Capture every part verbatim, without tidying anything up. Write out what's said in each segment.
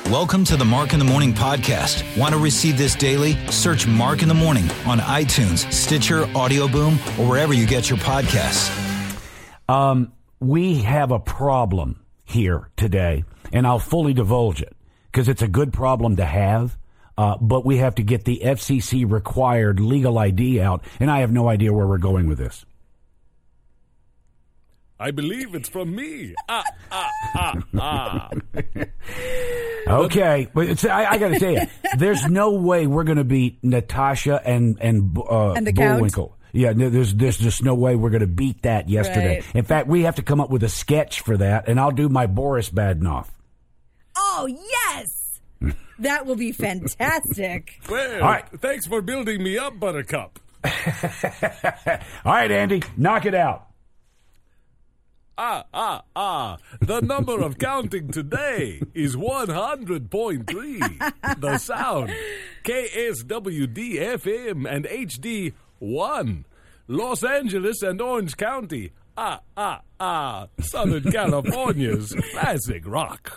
Welcome to the Mark in the Morning podcast. Want to receive this daily? Search Mark in the Morning on iTunes, Stitcher, Audio Boom, or wherever you get your podcasts. Um, we have a problem here today, and I'll fully divulge it because it's a good problem to have, uh, but we have to get the F C C required legal I D out, and I have no idea where we're going with this. I believe it's from me. Ah, ah, ah, ah. Okay, but it's, I, I got to tell you, there's no way we're going to beat Natasha and and, uh, and the Bullwinkle. Count? Yeah, there's there's just no way we're going to beat that yesterday. Right. In fact, we have to come up with a sketch for that, and I'll do my Boris Badenoff. Oh, yes! That will be fantastic. Well, All right. Thanks for building me up, Buttercup. All right, Andy, knock it out. Ah, ah, ah. The number of counting today is one hundred point three. The sound, K S W D F M and H D one. Los Angeles and Orange County. Ah, ah, ah. Southern California's classic rock.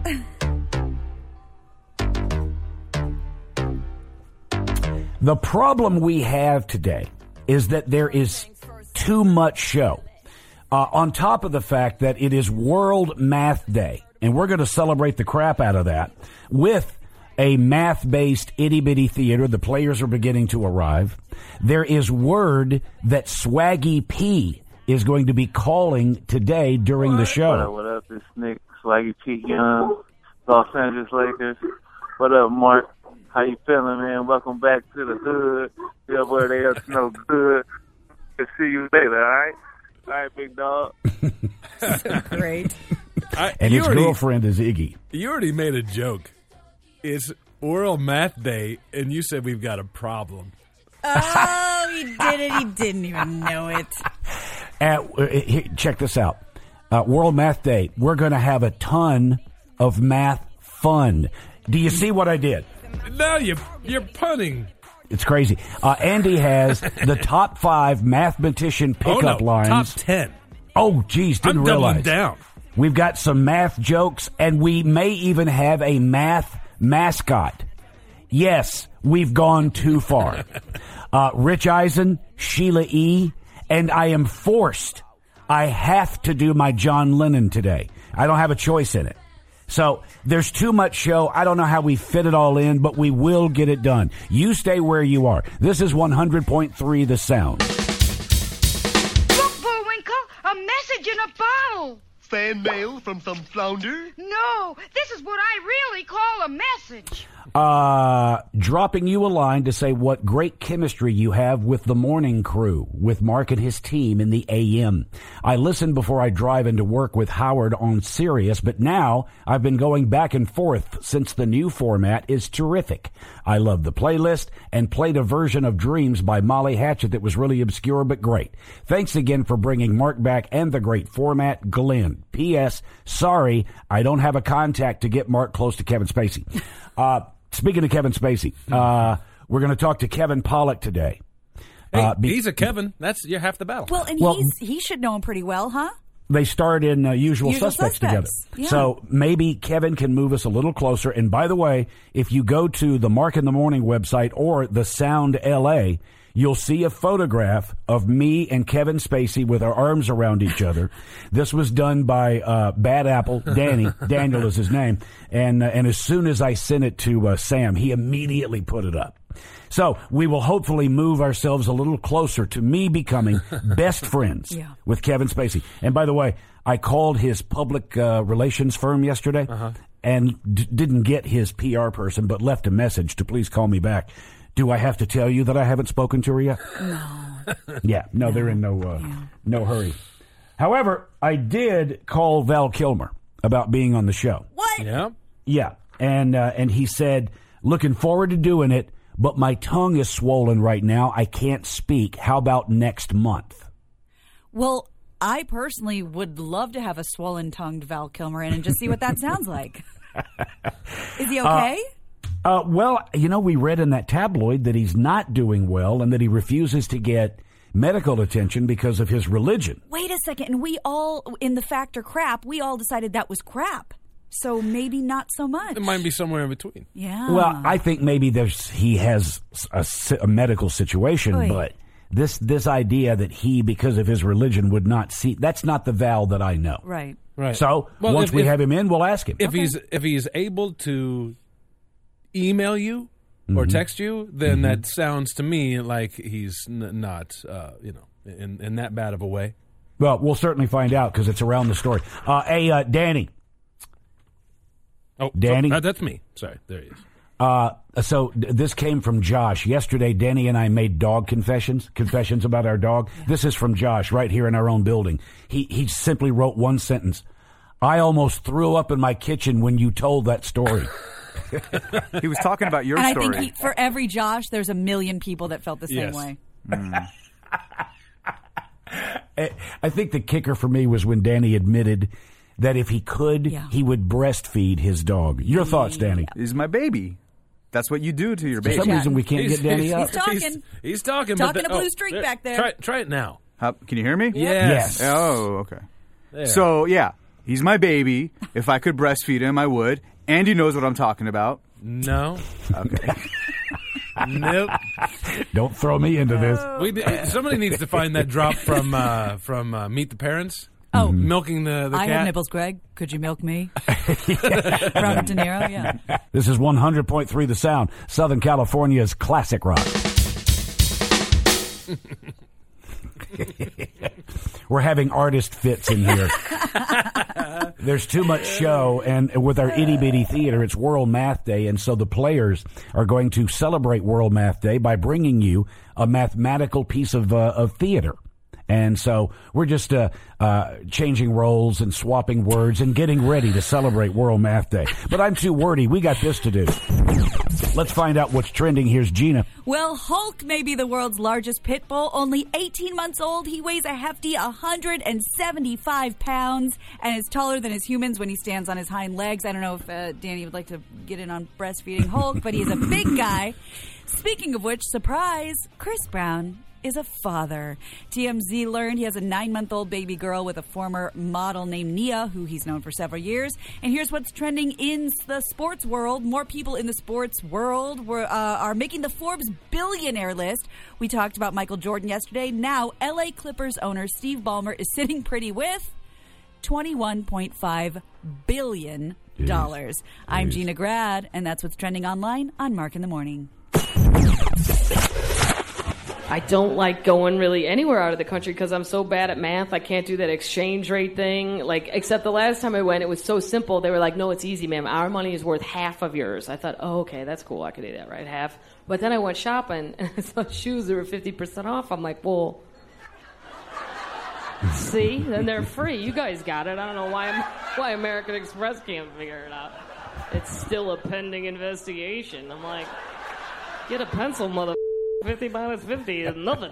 The problem we have today is that there is too much show. Uh, on top of the fact that it is World Math Day, and we're going to celebrate the crap out of that with a math-based itty-bitty theater. The players are beginning to arrive. There is word that Swaggy P is going to be calling today during what? the show. What up, what up? It's Nick, Swaggy P Young, Los Angeles Lakers. What up, Mark? How you feeling, man? Welcome back to the hood. Feel where they are no good. Can see you later, all right? All right, big dog. So great. I, And his already, girlfriend is Iggy. You already made a joke. It's World Math Day, and you said we've got a problem. Oh, he did it. He didn't even know it. Uh, here, check this out. Uh, World Math Day. We're going to have a ton of math fun. Do you see what I did? No, you, you're punning. It's crazy. Uh, Andy has the top five mathematician pickup oh, no, lines. Top ten. Oh, geez, didn't I'm realize. doubling down. We've got some math jokes, and we may even have a math mascot. Yes, we've gone too far. uh, Rich Eisen, Sheila E., and I am forced. I have to do my John Lennon today. I don't have a choice in it. So there's too much show. I don't know how we fit it all in, but we will get it done. You stay where you are. This is one hundred point three The Sound. Look, Bullwinkle, a message in a bottle. Fan mail from some flounder? No, this is what I really call a message. Uh, dropping you a line to say what great chemistry you have with the morning crew, with Mark and his team in the A M. I listen before I drive into work with Howard on Sirius, but now I've been going back and forth since the new format is terrific. I love the playlist and played a version of Dreams by Molly Hatchet that was really obscure but great. Thanks again for bringing Mark back and the great format, Glenn. P S. Sorry, I don't have a contact to get Mark close to Kevin Spacey. Uh, Speaking of Kevin Spacey, uh, we're going to talk to Kevin Pollak today. Hey, uh, be- he's a Kevin. That's you're half the battle. Well, and Well, he's, he should know him pretty well, huh? They starred in uh, Usual, Usual Suspects, Suspects, together. yeah. So maybe Kevin can move us a little closer. And by the way, if you go to the Mark in the Morning website or the Sound L A, you'll see a photograph of me and Kevin Spacey with our arms around each other. This was done by uh, Bad Apple, Danny. Daniel is his name. And uh, and as soon as I sent it to uh, Sam, he immediately put it up. So we will hopefully move ourselves a little closer to me becoming best friends Yeah. with Kevin Spacey. And by the way, I called his public uh, relations firm yesterday Uh-huh. and d- didn't get his P R person, but left a message to please call me back. Do I have to tell you that I haven't spoken to her yet? No. Yeah, no, they're in no uh, Yeah. no hurry. However, I did call Val Kilmer about being on the show. What? yeah. Yeah, and uh, and he said, looking forward to doing it, but my tongue is swollen right now. I can't speak. How about next month? Well, I personally would love to have a swollen-tongued Val Kilmer in and just see what that sounds like. Is he okay? Uh, uh, well, you know, we read in that tabloid that he's not doing well and that he refuses to get medical attention because of his religion. Wait a second. And we all, in the Factor crap, we all decided that was crap. So maybe not so much. It might be somewhere in between. Yeah. Well, I think maybe there's he has a, si- a medical situation, Oy. but this this idea that he, because of his religion, would not see, that's not the Val that I know. Right. Right. So Well, once if- we if- have him in, we'll ask him. If he's if he's able to email you or Mhm. text you, then Mhm. that sounds to me like he's n- not, uh, you know, in, in that bad of a way. Well, we'll certainly find out because it's around the story. Uh, hey, uh, Danny. Oh, Danny? uh, that's me. Sorry, there he is. Uh, so d- this came from Josh. Yesterday, Danny and I made dog confessions, confessions about our dog. This is from Josh right here in our own building. He he simply wrote one sentence. I almost threw up in my kitchen when you told that story. He was talking about your and story. I think he, for every Josh, there's a million people that felt the same Yes. way. Mm. I- I think the kicker for me was when Danny admitted that if he could, Yeah. he would breastfeed his dog. Your thoughts, Danny? He's my baby. That's what you do to your For baby. some reason, we can't He's- get Danny he's- up. He's talking. He's, he's talking. Talking but a blue streak back there. Try, try it now. How, can you hear me? Yes. Oh, okay. There. So, yeah, he's my baby. If I could breastfeed him, I would. Andy knows what I'm talking about. No. Okay. Nope. Don't throw me into this. We, d- somebody needs to find that drop from uh, from uh, Meet the Parents. Oh. Milking the, the I cat. have nipples, Greg. Could you milk me? Robert De Niro, yeah. This is one hundred point three The Sound, Southern California's classic rock. We're having artist fits in here. There's too much show, and with our itty bitty theater, it's World Math Day, and so the players are going to celebrate World Math Day by bringing you a mathematical piece of uh, of theater. And so we're just uh, uh, changing roles and swapping words and getting ready to celebrate World Math Day. But I'm too wordy. We got this to do. Let's find out what's trending. Here's Gina. Well, Hulk may be the world's largest pit bull. Only eighteen months old, he weighs a hefty one hundred seventy-five pounds and is taller than his humans when he stands on his hind legs. I don't know if uh, Danny would like to get in on breastfeeding Hulk, but he's a big guy. Speaking of which, surprise, Chris Brown is a father. T M Z learned he has a nine-month-old baby girl with a former model named Nia, who he's known for several years. And here's what's trending in the sports world. More people in the sports world were, uh, are making the Forbes billionaire list. We talked about Michael Jordan yesterday. Now, L A Clippers owner Steve Ballmer is sitting pretty with twenty-one point five billion dollars. I'm Gina Grad, and that's what's trending online on Mark in the Morning. I don't like going really anywhere out of the country because I'm so bad at math. I can't do that exchange rate thing. Like, except the last time I went, it was so simple. They were like, no, it's easy, ma'am. Our money is worth half of yours. I thought, oh, okay, that's cool. I could do that, right? Half. But then I went shopping, and I saw shoes that were fifty percent off. I'm like, well, see? Then they're free. You guys got it. I don't know why, I'm, why American Express can't figure it out. It's still a pending investigation. I'm like, get a pencil, mother. fifty minus fifty is nothing.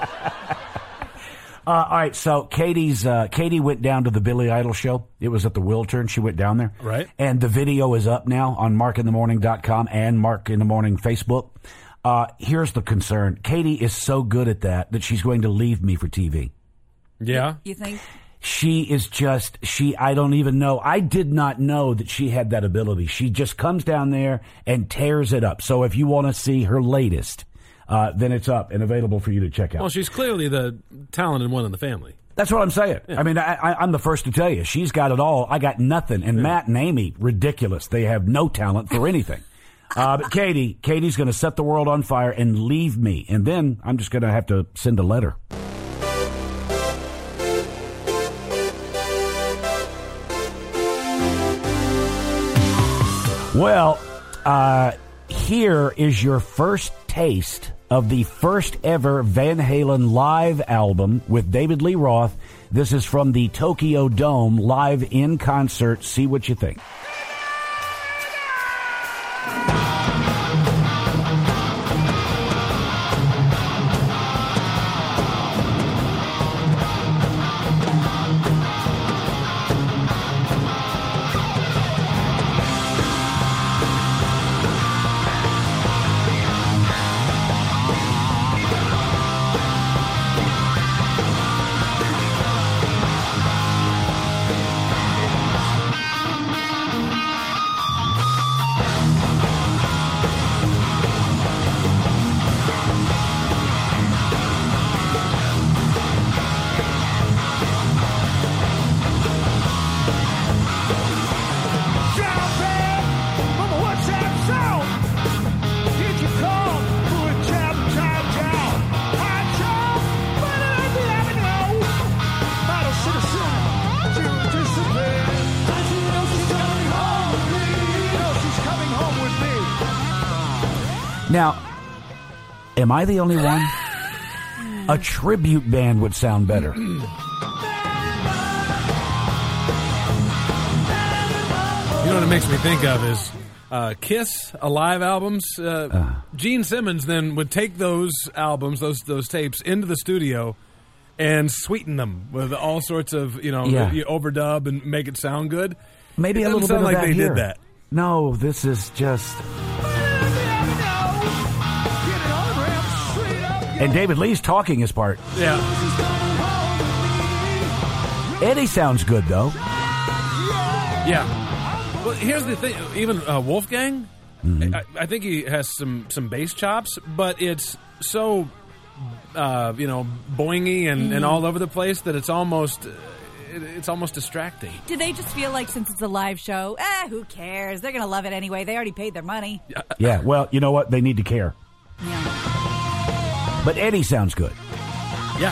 Uh, all right, so Katie's uh, Katie went down to the Billy Idol show. It was at the Wiltern. She went down there. Right. And the video is up now on mark in the morning dot com and Mark in the Morning Facebook. Uh, here's the concern. Katie is so good at that that she's going to leave me for T V. Yeah. You think? She is just, she, I don't even know. I did not know that she had that ability. She just comes down there and tears it up. So if you want to see her latest, Uh, then it's up and available for you to check out. Well, she's clearly the talented one in the family. That's what I'm saying. Yeah. I mean, I, I, I'm the first to tell you. She's got it all. I got nothing. And yeah. Matt and Amy, ridiculous. They have no talent for anything. uh, but Katie, Katie's going to set the world on fire and leave me. And then I'm just going to have to send a letter. Well, uh, here is your first taste of the first ever Van Halen live album with David Lee Roth. This is from the Tokyo Dome live in concert. See what you think. Now, am I the only one? A tribute band would sound better. You know what it makes me think of is uh, Kiss Alive albums. Uh, uh. Gene Simmons then would take those albums, those those tapes, into the studio and sweeten them with all sorts of, you know, yeah. you overdub and make it sound good. Maybe it a little bit sound of like that they here. did that. No, this is just... And David Lee's talking his part. Yeah. Eddie sounds good, though. Yeah. Well, here's the thing. Even uh, Wolfgang, mm-hmm. I, I think he has some, some bass chops, but it's so, uh, you know, boingy and, mm. and all over the place that it's almost... Uh, it, it's almost distracting. Do they just feel like since it's a live show, eh, who cares? They're going to love it anyway. They already paid their money. Yeah, well, you know what? They need to care. Yeah. But Eddie sounds good. Yeah.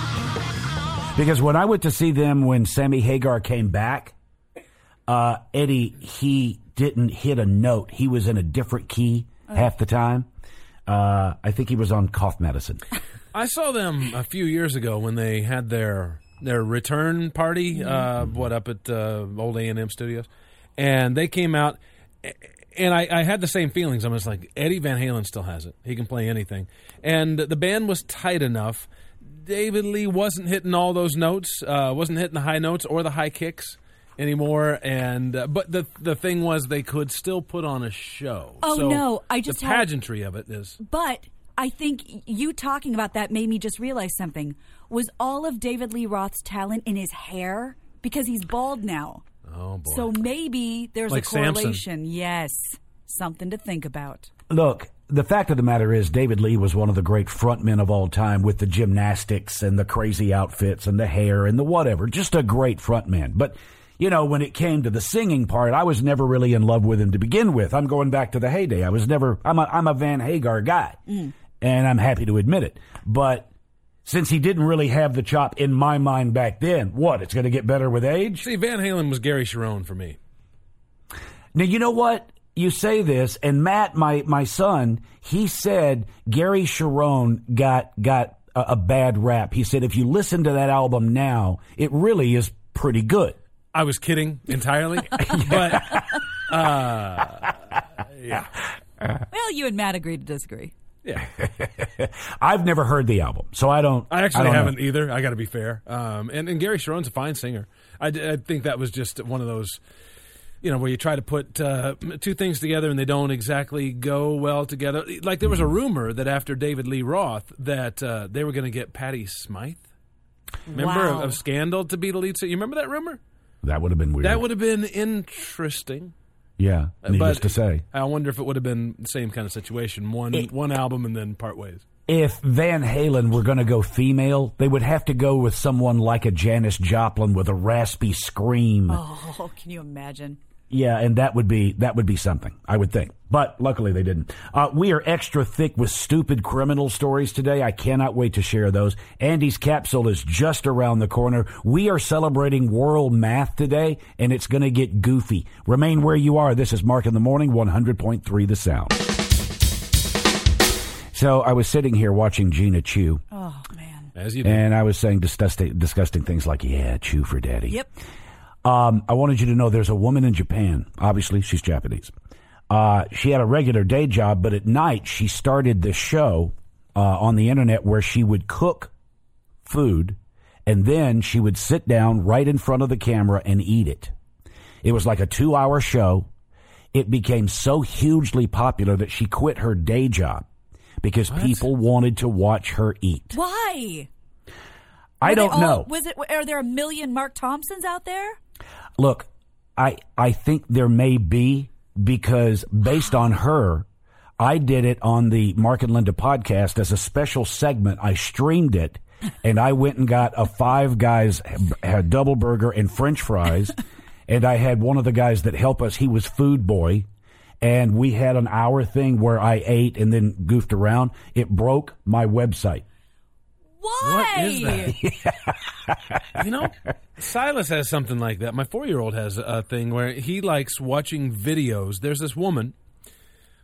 Because when I went to see them when Sammy Hagar came back, uh, Eddie, he didn't hit a note. He was in a different key oh. half the time. Uh, I think he was on cough medicine. I saw them a few years ago when they had their their return party, uh, what, up at uh, old A and M Studios. And they came out, and I, I had the same feelings. I'm just like, Eddie Van Halen still has it. He can play anything. And the band was tight enough. David Lee wasn't hitting all those notes, uh, wasn't hitting the high notes or the high kicks anymore. And uh, but the the thing was, they could still put on a show. Oh, so no. I just the had, pageantry of it is. But I think you talking about that made me just realize something. Was all of David Lee Roth's talent in his hair? Because he's bald now. Oh, boy. So maybe there's like a correlation. Samson. Yes. Something to think about. Look, the fact of the matter is David Lee was one of the great frontmen of all time with the gymnastics and the crazy outfits and the hair and the whatever. Just a great frontman. But, you know, when it came to the singing part, I was never really in love with him to begin with. I'm going back to the heyday. I was never, I'm a, I'm a Van Hagar guy. Mm. And I'm happy to admit it. But since he didn't really have the chop in my mind back then, what, it's going to get better with age? See, Van Halen was Gary Cherone for me. Now, you know what? You say this, and Matt, my, my son, he said Gary Cherone got got a, a bad rap. He said if you listen to that album now, it really is pretty good. I was kidding entirely, but uh, yeah. Well, you and Matt agreed to disagree. Yeah. I've never heard the album, so I don't. I actually I don't haven't know. either. I got to be fair. Um, and, and Gary Cherone's a fine singer. I, I think that was just one of those, you know, where you try to put uh, two things together and they don't exactly go well together. Like there was a rumor that after David Lee Roth that uh, they were going to get Patti Smythe. Remember wow. of, of Scandal to be the lead singer? You remember that rumor? That would have been weird. That would have been interesting. Yeah, needless but to say. I wonder if it would have been the same kind of situation. One it, one album and then part ways. If Van Halen were going to go female, they would have to go with someone like a Janis Joplin with a raspy scream. Oh, can you imagine? Yeah, and that would be that would be something, I would think. But luckily they didn't. Uh, we are extra thick with stupid criminal stories today. I cannot wait to share those. Andy's capsule is just around the corner. We are celebrating World Math today, and it's going to get goofy. Remain where you are. This is Mark in the Morning, one hundred point three The Sound. So I was sitting here watching Gina chew. Oh, man. As you do. And I was saying disgusting, disgusting things like, yeah, chew for daddy. Yep. Um, I wanted you to know there's a woman in Japan. Obviously, she's Japanese. Uh, she had a regular day job, but at night she started this show uh, on the internet where she would cook food, and then she would sit down right in front of the camera and eat it. It was like a two-hour show. It became so hugely popular that she quit her day job because what? people wanted to watch her eat. Why? I Were don't all, know. Was it? Are there a million Mark Thompsons out there? Look, I I think there may be because based on her, I did it on the Mark and Linda podcast as a special segment. I streamed it, and I went and got a Five Guys a double burger and French fries, and I had one of the guys that helped us. He was food boy, and we had an hour thing where I ate and then goofed around. It broke my website. Why? What is that? You know, Silas has something like that. My four-year-old has a thing where he likes watching videos. There's this woman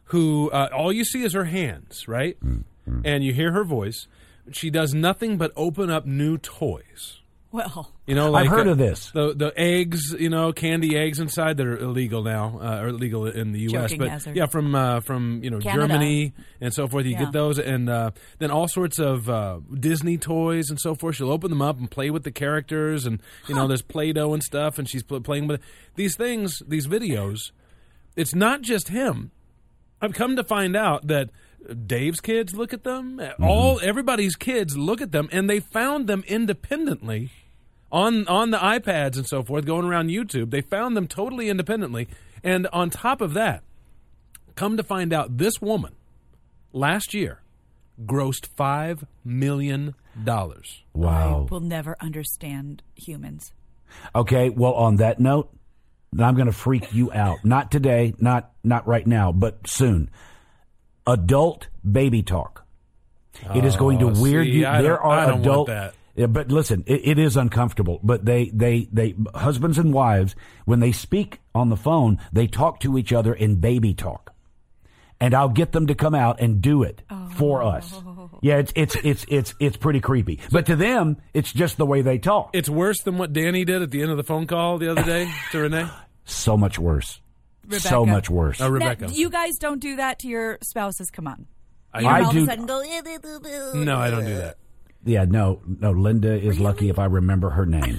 who uh, all you see is her hands, right? Mm-hmm. And you hear her voice. She does nothing but open up new toys. Well, you know, like I've heard uh, of this. The the eggs, you know, candy eggs inside that are illegal now, uh, or illegal in the U S Joking But hazard. yeah, from uh, from you know Canada. Germany and so forth. You Yeah. get those, and uh, then all sorts of uh, Disney toys and so forth. She'll open them up and play with the characters, and you know, there's Play-Doh and stuff, and she's pl- playing with these things, these videos. It's not just him. I've come to find out that Dave's kids look at them. Mm-hmm. All everybody's kids look at them, and they found them independently on on the iPads and so forth, going around YouTube. They found them totally independently, and on top of that, come to find out, this woman last year grossed five million dollars. Wow! I will never understand humans. Okay, well, on that note, I'm going to freak you out. Not today, not not right now, but soon. Adult baby talk. It is going to Oh, weird see, you. I There don't- are I don't want adult. that. Yeah, but listen, it, it is uncomfortable. But they, they, they, husbands and wives, when they speak on the phone, they talk to each other in baby talk. And I'll get them to come out and do it Oh. for us. Yeah, it's it's it's it's it's pretty creepy. But to them, it's just the way they talk. It's worse than what Danny did at the end of the phone call the other day to Renee. So much worse. Rebecca. So much worse. Oh, Rebecca. Now, you guys don't do that to your spouses. Come on. I, You don't I all do- of a sudden go, "Eh, boo, boo, boo." no, I don't do that. Yeah, no, no. Linda is lucky if I remember her name.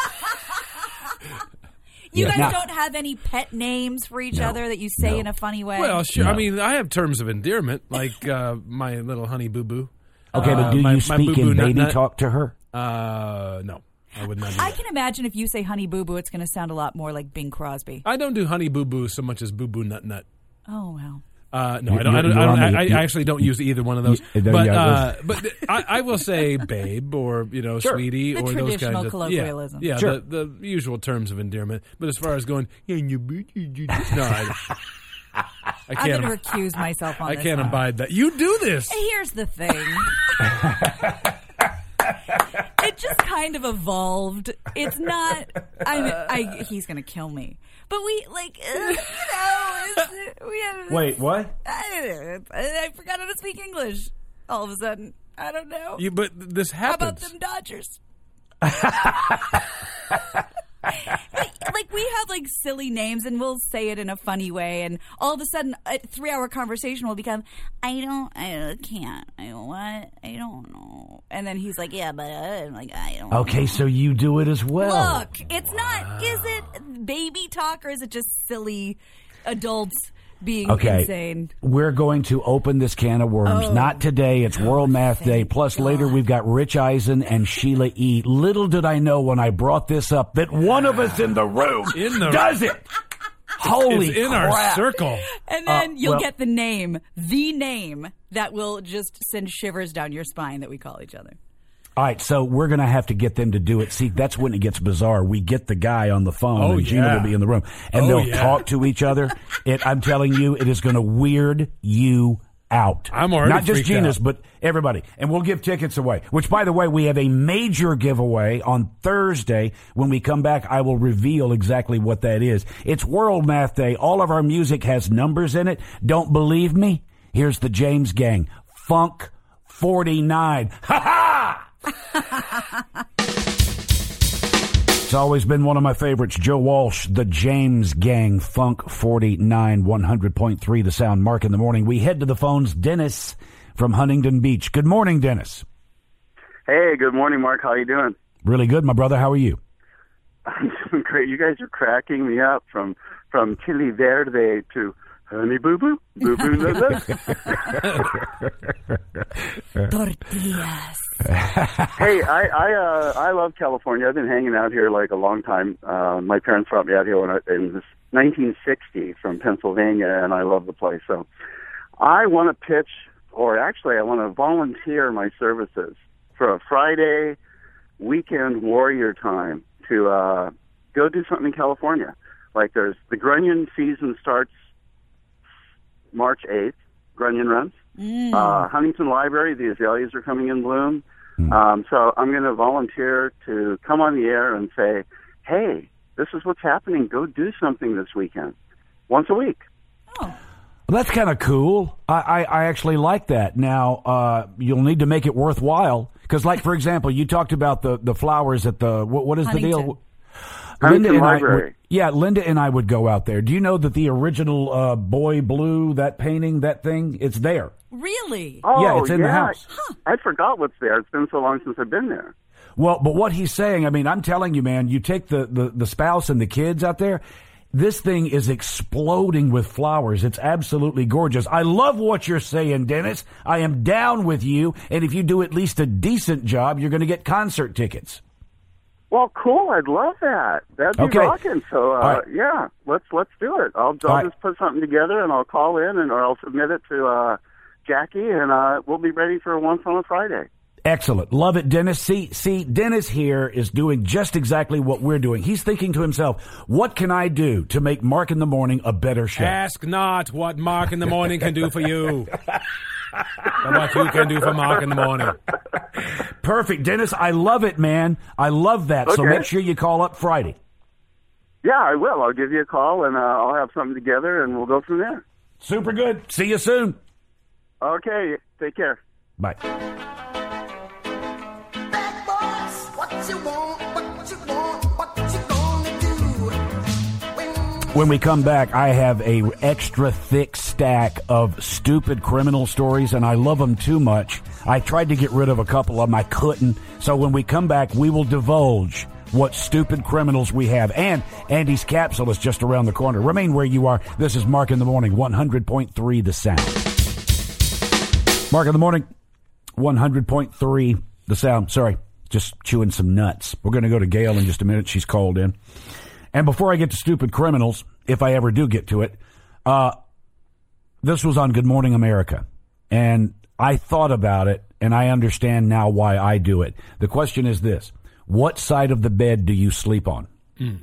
You Yeah. guys Now- don't have any pet names for each No. other that you say No. in a funny way? Well, sure. No. I mean, I have terms of endearment, like uh, my little honey boo boo. Okay, Uh, but do my- you my speak boo-boo in nut baby nut. talk to her? Uh, no, I would not do I that. can imagine if you say honey boo boo, it's going to sound a lot more like Bing Crosby. I don't do honey boo boo so much as boo boo nut nut. Oh, wow. Uh, no, You- I don't. I, don't, you're I, don't, on the- I, you- I actually don't use either one of those. You- there but you go. uh, but th- I, I will say babe or you know Sure. sweetie The or those traditional kinds of colloquialism. Yeah, yeah Sure. the, the usual terms of endearment. But as far as going, yeah, you, you, you, no, I, I I'm can't. going to recuse myself on I this can't one. abide that. You do this. Here's the thing. It just kind of evolved. It's not. I. I he's gonna kill me. But we like. Uh, you know. It's, we have. Wait, what? I, I forgot how to speak English. All of a sudden, I don't know. You, but this How about happens. them Dodgers? Like we have like silly names and we'll say it in a funny way, and all of a sudden a three-hour conversation will become, I don't, I can't, I don't what, I don't know, and then he's like, yeah, but uh, I'm like, I don't. Okay, know. so you do it as well. Look, it's not. Is it baby talk or is it just silly adults being Okay, insane? we're going to open this can of worms. Oh. Not today. It's World Math Day. thank Plus, God. later we've got Rich Eisen and Sheila E. Little did I know when I brought this up that one of us in the room In the- does it. Holy It's in crap. our circle. And then Uh, you'll well- get the name, the name that will just send shivers down your spine that we call each other. All right, so we're going to have to get them to do it. See, that's when it gets bizarre. We get the guy on the phone, Oh, and Gina yeah. will be in the room, and Oh, they'll yeah. talk to each other. It, I'm telling you, it is going to weird you out. I'm already Not just freaked Gina's, out. but everybody. And we'll give tickets away, which, by the way, we have a major giveaway on Thursday. When we come back, I will reveal exactly what that is. It's World Math Day. All of our music has numbers in it. Don't believe me? Here's the James Gang. Funk forty-nine. Ha ha! It's always been one of my favorites. Joe Walsh, the James Gang, Funk forty-nine, one hundred point three, the sound. Mark in the morning. We head to the phones. Dennis from Huntington Beach. Good morning, Dennis. Hey, good morning, Mark. How you doing? Really good, my brother. How are you? I'm doing great. You guys are cracking me up from from Chili Verde to Honey Boo Boo, Boo Boo Love Love. Tortillas. Hey, I I uh, I love California. I've been hanging out here like a long time. Uh, my parents brought me out here when I, in this nineteen sixty from Pennsylvania, and I love the place. So I want to pitch, or actually I want to volunteer my services for a Friday weekend warrior time to uh, go do something in California. Like there's the Grunion season starts March eighth, Grunion runs. Mm. Uh, Huntington Library, the azaleas are coming in bloom. Um, so I'm going to volunteer to come on the air and say, hey, this is what's happening. Go do something this weekend. Once a week. Oh. Well, that's kind of cool. I, I, I actually like that. Now, uh, you'll need to make it worthwhile. Because, like, for example, you talked about the, the flowers at the, what, what is Huntington. the deal? Huntington Linda and Library. I would, yeah, Linda and I would go out there. Do you know that the original uh, Boy Blue, that painting, that thing, it's there? Really? Oh, Yeah, it's in the yeah. house. Huh. I forgot what's there. It's been so long since I've been there. Well, but what he's saying, I mean, I'm telling you, man, you take the, the, the spouse and the kids out there, this thing is exploding with flowers. It's absolutely gorgeous. I love what you're saying, Dennis. I am down with you. And if you do at least a decent job, you're going to get concert tickets. Well, cool. I'd love that. That'd be Okay. rocking. So, uh, right. yeah, let's let's do it. I'll, I'll All right. just put something together and I'll call in and or I'll submit it to uh, Jackie and uh, we'll be ready for once on a Friday. Excellent. Love it, Dennis. See, see, Dennis here is doing just exactly what we're doing. He's thinking to himself, what can I do to make Mark in the Morning a better show? Ask not what Mark in the Morning can do for you, but what you can do for Mark in the Morning. Perfect, Dennis. I love it, man. I love that. So Okay. make sure you call up Friday. Yeah, I will. I'll give you a call and uh, I'll have something together and we'll go from there. Super good. See you soon. Okay. Take care. Bye. When we come back, I have a extra thick stack of stupid criminal stories, and I love them too much. I tried to get rid of a couple of them. I couldn't. So when we come back, we will divulge what stupid criminals we have. And Andy's capsule is just around the corner. Remain where you are. This is Mark in the Morning, one hundred point three The Sound. Mark in the Morning, one hundred point three The Sound. Sorry, just chewing some nuts. We're going to go to Gail in just a minute. She's called in. And before I get to stupid criminals, if I ever do get to it, uh, this was on Good Morning America. And I thought about it, and I understand now why I do it. The question is this. What side of the bed do you sleep on? Mm.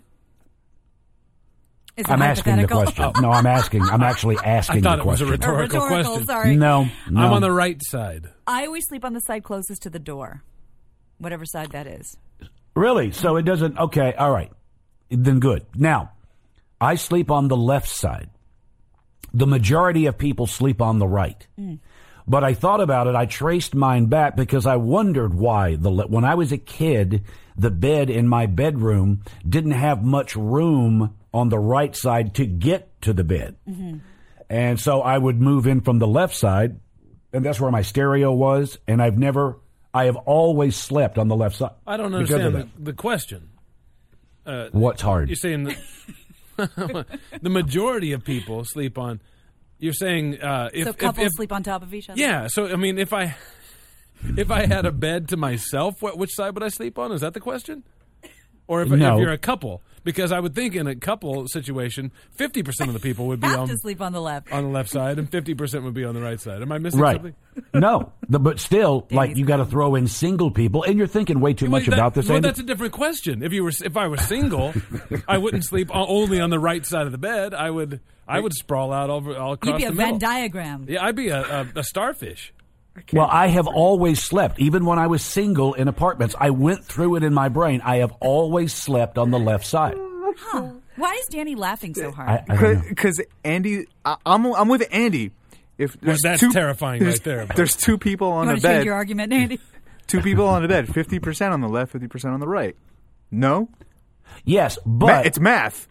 Is it I'm asking the hypothetical? question. No, I'm asking. I'm actually asking I thought the it was a question. rhetorical, A rhetorical, question. sorry. No, no. I'm on the right side. I always sleep on the side closest to the door, whatever side that is. Really? So it doesn't... Okay, all right. Then good. Now, I sleep on the left side. The majority of people sleep on the right. Mm. But I thought about it. I traced mine back because I wondered why. The le- When I was a kid, the bed in my bedroom didn't have much room on the right side to get to the bed. Mm-hmm. And so I would move in from the left side, and that's where my stereo was. And I've never... I have always slept on the left side. I don't because of understand that. the, the question. Uh, What's hard? You're saying that the majority of people sleep on. You're saying uh, if so couples if, if, sleep on top of each other? Yeah. So I mean, if I if I had a bed to myself, what, which side would I sleep on? Is that the question? Or if, No. if you're a couple, because I would think in a couple situation, fifty percent of the people would be Have on to sleep on the left. on the left side, and fifty percent would be on the right side. Am I missing Right. something? No, the, but still, like you got to throw in single people, and you're thinking way too much Well, that- about this. Well, Andy. that's a different question. If you were, if I were single, I wouldn't sleep o- only on the right side of the bed. I would, I would sprawl out over all across You'd be a the Venn middle. diagram. Yeah, I'd be a, a, a starfish. Well, I have always slept, even when I was single in apartments. I went through it in my brain. I have always slept on the left side. Huh. Why is Danny laughing so hard? I, I don't know. Because Andy, I, I'm I'm with Andy. If there's that's two, terrifying there's- right there, but- There's two people on you the want to change bed. your argument, Andy? Two people on the bed. Fifty percent on the left, fifty percent on the right. No, Yes, Ma- but it's math.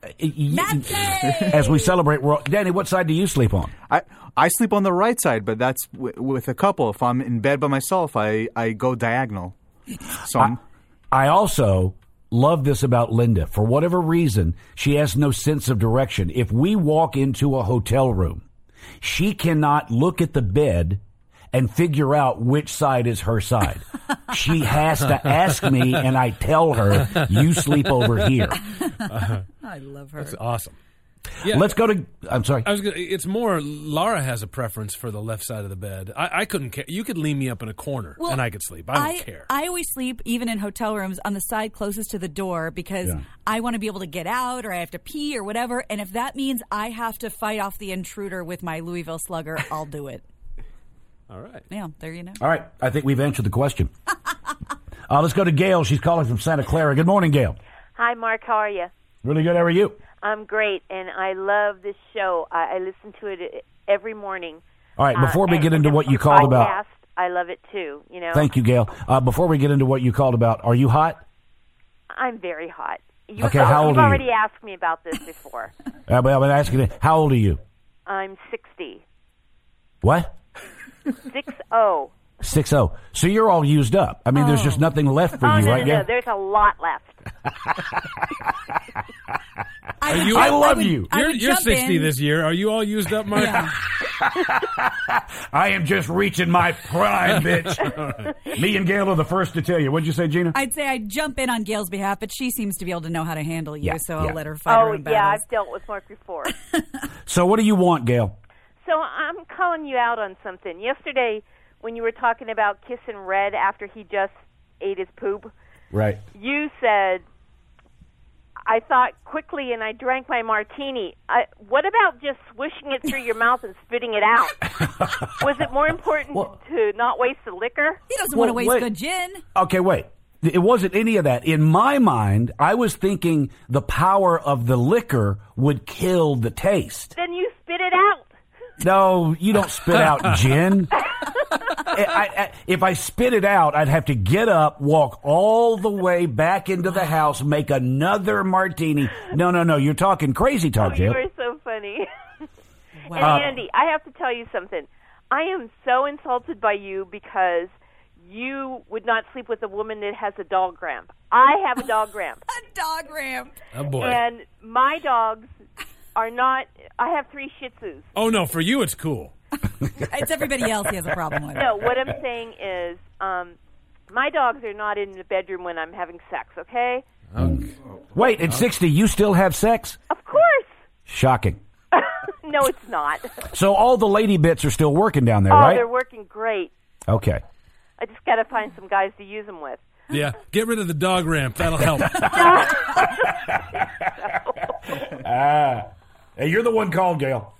as we celebrate, World, Danny, what side do you sleep on? I I sleep on the right side, but that's w- with a couple. If I'm in bed by myself, I, I go diagonal. So I'm, I also love this about Linda. For whatever reason, she has no sense of direction. If we walk into a hotel room, she cannot look at the bed and figure out which side is her side. She has to ask me, and I tell her, you sleep over here. I love her. That's awesome. Yeah, Let's go to... I'm sorry. I was. Gonna, it's more. Laura has a preference for the left side of the bed. I, I couldn't care. You could lean me up in a corner, Well, and I could sleep. I don't I, care. I always sleep, even in hotel rooms, on the side closest to the door because Yeah. I want to be able to get out or I have to pee or whatever. And if that means I have to fight off the intruder with my Louisville Slugger, I'll do it. All right. Yeah, there you know. All right. I think we've answered the question. uh, let's go to Gail. She's calling from Santa Clara. Good morning, Gail. Hi, Mark. How are you? Really good. How are you? I'm great, and I love this show. I, I listen to it every morning. All right, before uh, we get and, into and what you the called about... podcast, I love it too, you know. Thank you, Gail. Uh, before we get into what you called about, are you hot? I'm very hot. You, Okay, how old you've are you? already asked me about this before. Uh, but I've been asking you, how old are you? I'm sixty. What? Six oh. Six oh. So you're all used up. I mean, there's just nothing left for oh, you, no, right, no, Gail? no. There's a lot left. Are you, I love I would, you. You're, would you're jump sixty in. this year. Are you all used up, Mark? Yeah. I am just reaching my prime, bitch. Me and Gail are the first to tell you. What'd you say, Gina? I'd say I'd jump in on Gail's behalf, but she seems to be able to know how to handle you, Yeah, so yeah. I'll let her fight her Oh, own yeah, battles. I've dealt with Mark before. So what do you want, Gail? So I'm calling you out on something. Yesterday, when you were talking about kissing Red after he just ate his poop, Right. you said, I thought quickly and I drank my martini. I, what about just swishing it through your mouth and spitting it out? Was it more important Well- to not waste the liquor? He doesn't Well, want to waste wait. good gin. Okay, wait. It wasn't any of that. In my mind, I was thinking the power of the liquor would kill the taste. Then you spit it out. No, you don't spit out gin. I, I, if I spit it out, I'd have to get up, walk all the way back into the house, make another martini. No, no, no. You're talking crazy talk, Oh, Jill. you are so funny. Wow. And Andy, I have to tell you something. I am so insulted by you because you would not sleep with a woman that has a dog ramp. I have a dog ramp. A dog ramp. Oh, boy. And my dogs are not, I have three Shih Tzus. Oh, no, for you it's cool. It's everybody else he has a problem with. No, what I'm saying is um, my dogs are not in the bedroom when I'm having sex, okay? Okay. Wait, at sixty, you still have sex? Of course. Shocking. No, it's not. So all the lady bits are still working down there, Oh, right? they're working great. Okay. I just got to find some guys to use them with. Yeah, get rid of the dog ramp. That'll help. Ah. Hey, you're the one called, Gail.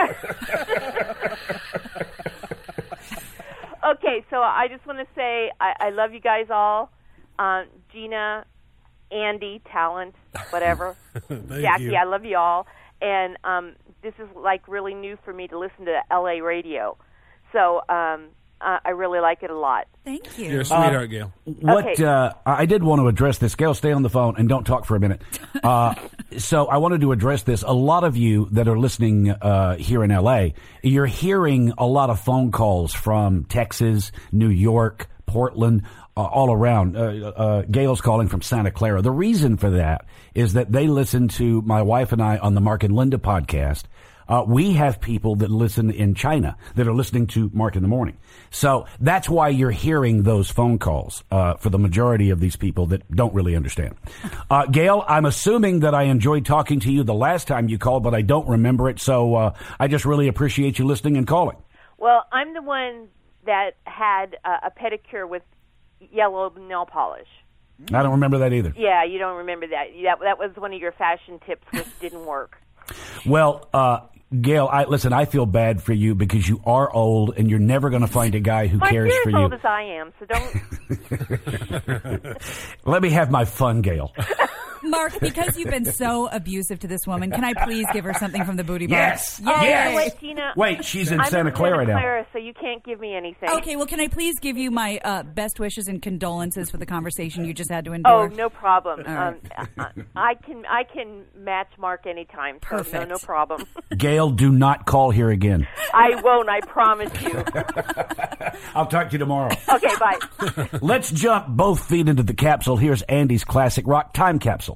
Okay, so I just want to say I, I love you guys all. Um, Gina, Andy, Talent, whatever. Thank Jackie, you. I love you all. And um, this is like really new for me to listen to L A radio. So um, uh, I really like it a lot. Thank you. You're a sweetheart, Gail. What Okay. uh, I did want to address this. Gail, stay on the phone and don't talk for a minute. Uh, so I wanted to address this. A lot of you that are listening uh, here in L A, you're hearing a lot of phone calls from Texas, New York, Portland, uh, all around. Uh, uh, Gail's calling from Santa Clara. The reason for that is that they listen to my wife and I on the Mark and Linda podcast. Uh, we have people that listen in China that are listening to Mark in the Morning. So that's why you're hearing those phone calls uh, for the majority of these people that don't really understand. Uh, Gail, I'm assuming that I enjoyed talking to you the last time you called, but I don't remember it. So uh, I just really appreciate you listening and calling. Well, I'm the one that had uh, a pedicure with yellow nail polish. I don't remember that either. Yeah, you don't remember that. That, that was one of your fashion tips which didn't work. Well, uh, Gail, I, listen, I feel bad for you because you are old and you're never going to find a guy who Mark, cares you're for as you. old as I am, so don't... Let me have my fun, Gail. Mark, because you've been so abusive to this woman, can I please give her something from the booty Yes. box? Oh, Yes. wait, Gina. Wait, she's in I'm Santa in Clara Santa now. Clara, so you can't give me anything. Okay, well, can I please give you my uh, best wishes and condolences for the conversation you just had to Oh, endure? no problem. All right. Um, I I can I can match Mark anytime. So Perfect. No, no problem. Gail, do not call here again. I won't. I promise you. I'll talk to you tomorrow. Okay, bye. Let's jump both feet into the capsule. Here's Andy's classic rock time capsule.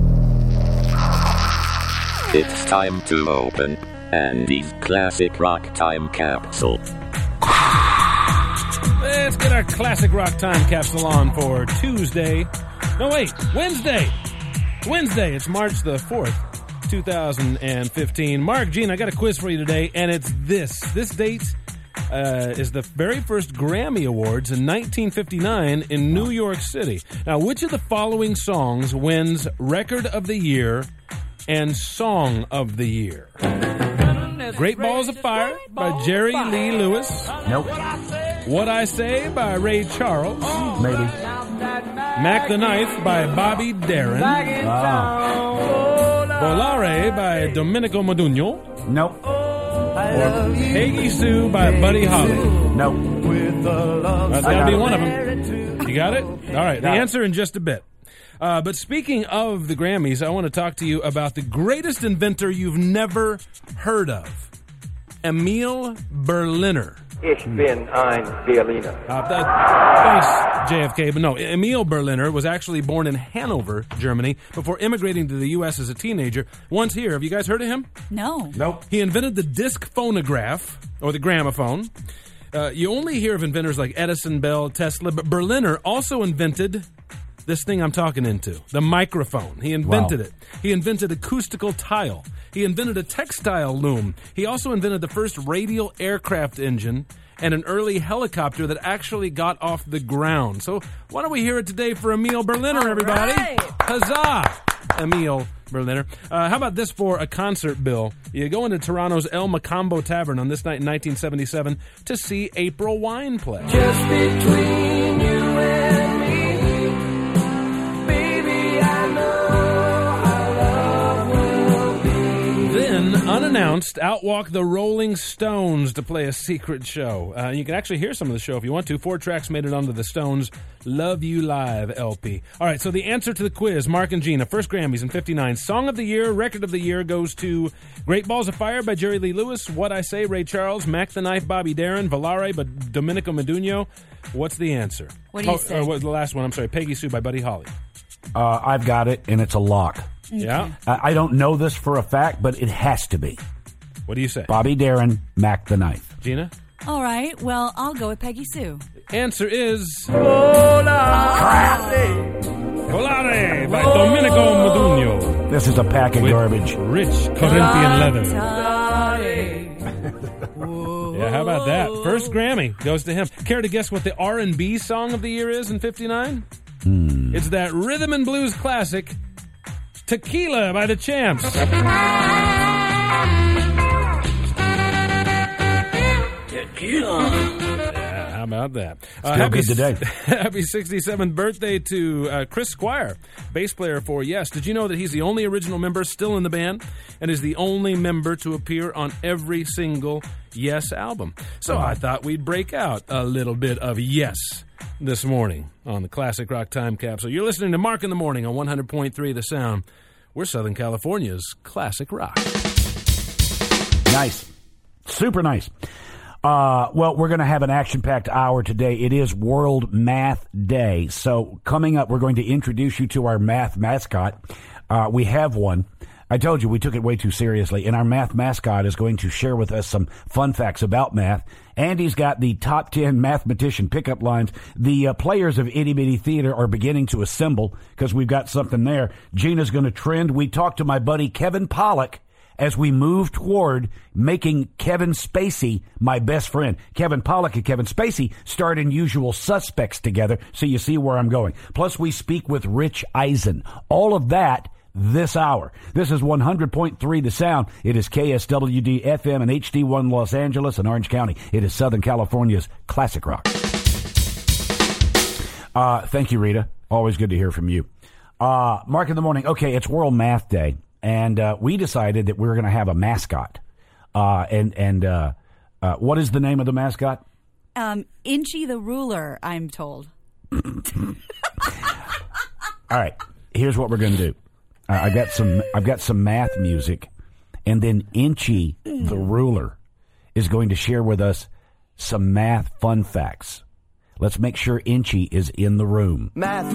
It's time to open Andy's classic rock time capsule. Let's get our classic rock time capsule on for Tuesday. No, wait, Wednesday. Wednesday. It's March the fourth, two thousand fifteen. Mark, Gene, I got a quiz for you today, and it's this. This date uh, is the very first Grammy Awards in nineteen fifty-nine in New York City. Now, which of the following songs wins Record of the Year and Song of the Year? Great Balls of Fire by Jerry Lee Lewis. Nope. What I Say by Ray Charles. Maybe. Mac the Knife by Bobby Darin. Ah. Volare by Domenico Modugno. Nope. Or Peggy Sue by Buddy Holly. Nope. That's got to be one of them. You got it? All right, the answer in just a bit. Uh, but speaking of the Grammys, I want to talk to you about the greatest inventor you've never heard of, Emil Berliner. Ich bin ein Berliner. Uh, that, thanks, J F K. But no, Emil Berliner was actually born in Hanover, Germany, before immigrating to the U S as a teenager. Once here, have you guys heard of him? No. Nope. He invented the disc phonograph, or the gramophone. Uh, you only hear of inventors like Edison, Bell, Tesla, but Berliner also invented this thing I'm talking into, the microphone. He invented Wow. it. He invented acoustical tile. He invented a textile loom. He also invented the first radial aircraft engine and an early helicopter that actually got off the ground. So why don't we hear it today for Emil Berliner, All everybody? right. Huzzah! Emil Berliner. Uh, how about this for a concert bill? You go into Toronto's El Macambo Tavern on this night in nineteen seventy-seven to see April Wine play. Just between you and me, baby, I know how love will be. Then, unannounced, out walk the Rolling Stones to play a secret show. Uh, you can actually hear some of the show if you want to. Four tracks made it onto the Stones' Love You Live L P. All right, so the answer to the quiz, Mark and Gina, first Grammys in fifty-nine. Song of the Year, Record of the Year goes to Great Balls of Fire by Jerry Lee Lewis, What I Say, Ray Charles, Mac the Knife, Bobby Darin, Volare by Domenico Modugno. What's the answer? What do you oh, say? Or what was the last one? I'm sorry, Peggy Sue by Buddy Holly. Uh, I've got it, and it's a lock. Yeah? I I don't know this for a fact, but it has to be. What do you say? Bobby Darin, Mac the Knife. Gina? All right, well, I'll go with Peggy Sue. Answer is... Volare. Volare by Domenico Modugno. This is a pack of With garbage. Rich Corinthian leather. Yeah, how about that? First Grammy goes to him. Care to guess what the R and B song of the year is in fifty-nine? Hmm. It's that rhythm and blues classic, Tequila by the Champs. Yeah, how about that? Uh, Still happy, good today. Happy sixty-seventh birthday to uh, Chris Squire, bass player for Yes. Did you know that he's the only original member still in the band and is the only member to appear on every single Yes album? So I thought we'd break out a little bit of Yes this morning on the Classic Rock Time Capsule. You're listening to Mark in the Morning on one hundred point three The Sound. We're Southern California's classic rock. Nice. Super nice. Uh, well, we're going to have an action-packed hour today. It is World Math Day. So coming up, we're going to introduce you to our math mascot. Uh, we have one. I told you we took it way too seriously, and our math mascot is going to share with us some fun facts about math. Andy's got the top ten mathematician pickup lines. The uh, players of Itty Bitty Theater are beginning to assemble because we've got something there. Gina's going to trend. We talked to my buddy Kevin Pollak as we move toward making Kevin Spacey my best friend. Kevin Pollak and Kevin Spacey starred in Usual Suspects together, so you see where I'm going. Plus, we speak with Rich Eisen. All of that this hour. This is one hundred point three The Sound. It is K S W D F M and H D one Los Angeles and Orange County. It is Southern California's classic rock. Uh, thank you, Rita. Always good to hear from you. Uh, Mark in the Morning. Okay, it's World Math Day. And uh, we decided that we were going to have a mascot. Uh, and and uh, uh, what is the name of the mascot? Um, Inchy the Ruler, I'm told. All right. Here's what we're going to do. Uh, I got some. I've got some math music, and then Inchy the Ruler is going to share with us some math fun facts. Let's make sure Inchy is in the room. Math.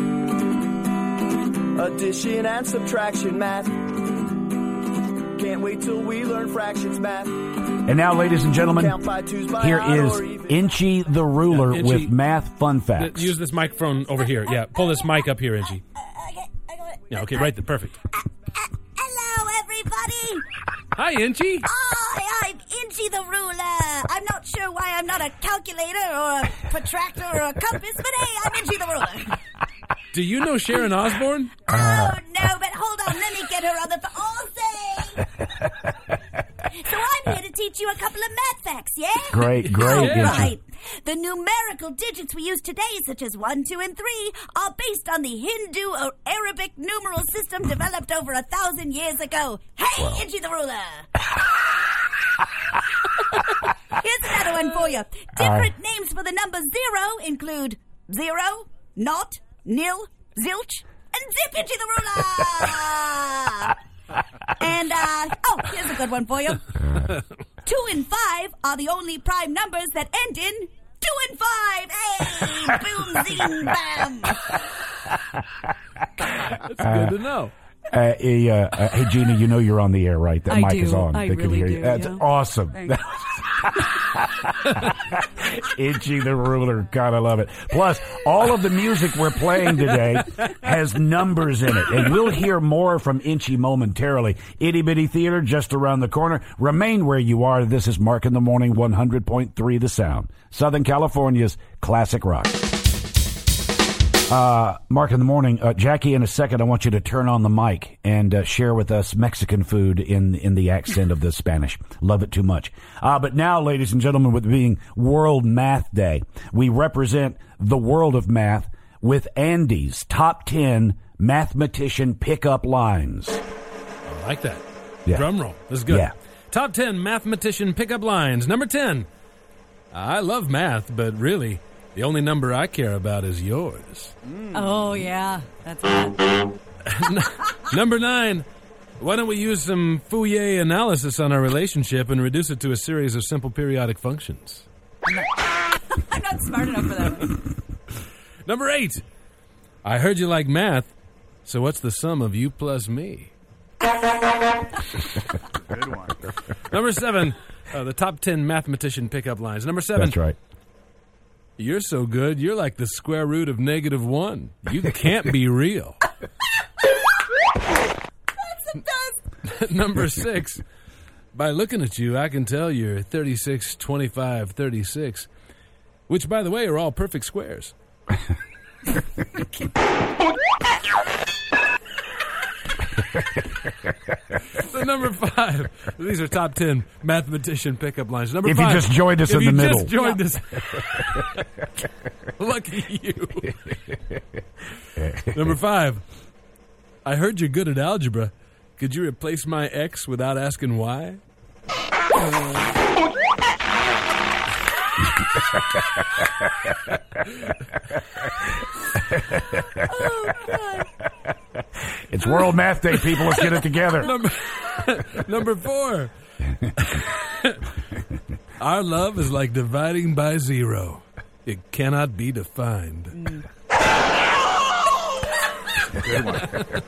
Addition and subtraction math. Can't wait till we learn fractions math. And now, ladies and gentlemen, here is Inchy the Ruler Yeah, Inchy, with math fun facts. Use this microphone over here. Yeah, pull this mic up here, Inchy. Yeah, okay, right there. Perfect. Hello, everybody. Hi, Inchy. Hi, I'm Inchy the Ruler. I'm not sure why I'm not a calculator or a protractor or a compass, but hey, I'm Inchy the Ruler. Do you know Sharon Osbourne? Oh, no, but hold on. Let me get her on the phone. Oh, say. So I'm here to teach you a couple of math facts, yeah? Great, great, All Inchy. right. The numerical digits we use today, such as one, two, and three, are based on the Hindu or Arabic numeral system developed over a thousand years ago. Hey, well. Itchy the Ruler! Here's another one for you. Different uh, names for the number zero include zero, naught, nil, zilch, and zip Itchy the Ruler! And, uh, oh, here's a good one for you. Two and five are the only prime numbers that end in two and five. Hey, boom, zing, bam. That's uh, good to know. Uh, hey, uh, uh, hey, Gina, you know you're on the air, right? That I mic do. is on. I they really can hear do, you. That's yeah. awesome. Itchy the Ruler. God, I love it. Plus, all of the music we're playing today has numbers in it. And we'll hear more from Itchy momentarily. Itty Bitty Theater just around the corner. Remain where you are. This is Mark in the Morning, one hundred point three The Sound. Southern California's classic rock. Uh, Mark in the Morning, uh, Jackie, in a second, I want you to turn on the mic and uh, share with us Mexican food in in the accent of the Spanish. Love it too much. Uh, but now, ladies and gentlemen, with being World Math Day, we represent the world of math with Andy's top ten mathematician pickup lines. I like that. Yeah. Drum roll. This is good. Yeah. Top ten mathematician pickup lines. Number ten. I love math, but really, the only number I care about is yours. Mm. Oh, yeah. That's bad. Number nine. Why don't we use some Fourier analysis on our relationship and reduce it to a series of simple periodic functions? I'm not, I'm not smart enough for that. Number eight. I heard you like math, so what's the sum of you plus me? Good one. Number seven. Uh, the top ten mathematician pickup lines. Number seven. That's right. You're so good, you're like the square root of negative one. You can't be real. That's the best. Number six. By looking at you, I can tell you're thirty-six, twenty-five, thirty-six, which, by the way, are all perfect squares. So number five. These are top ten mathematician pickup lines. Number if five. You just joined us if in you the middle. Just joined us. Lucky you. Number five. I heard you're good at algebra. Could you replace my X without asking why? Oh, God. It's World Math Day, people. Let's get it together. Number, number four. Our love is like dividing by zero. It cannot be defined. Mm. Good one.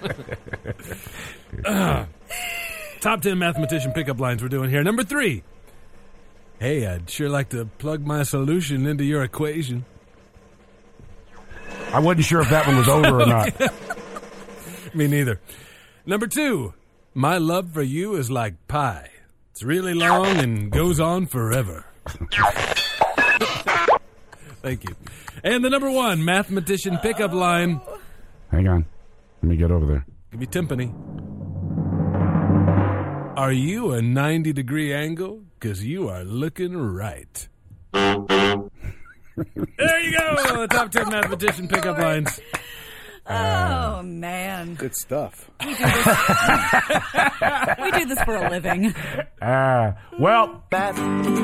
uh, top ten mathematician pickup lines we're doing here. Number three. Hey, I'd sure like to plug my solution into your equation. I wasn't sure if that one was over or not. Me neither. Number two. My love for you is like pie. It's really long and goes on forever. Thank you. And the number one mathematician pickup line. Hang on. Let me get over there. Give me timpani. Are you a ninety degree angle? Because you are looking right. There you go. The top ten mathematician pickup lines. Oh, man. Good stuff. We do this, we do this for a living. Uh, well, math.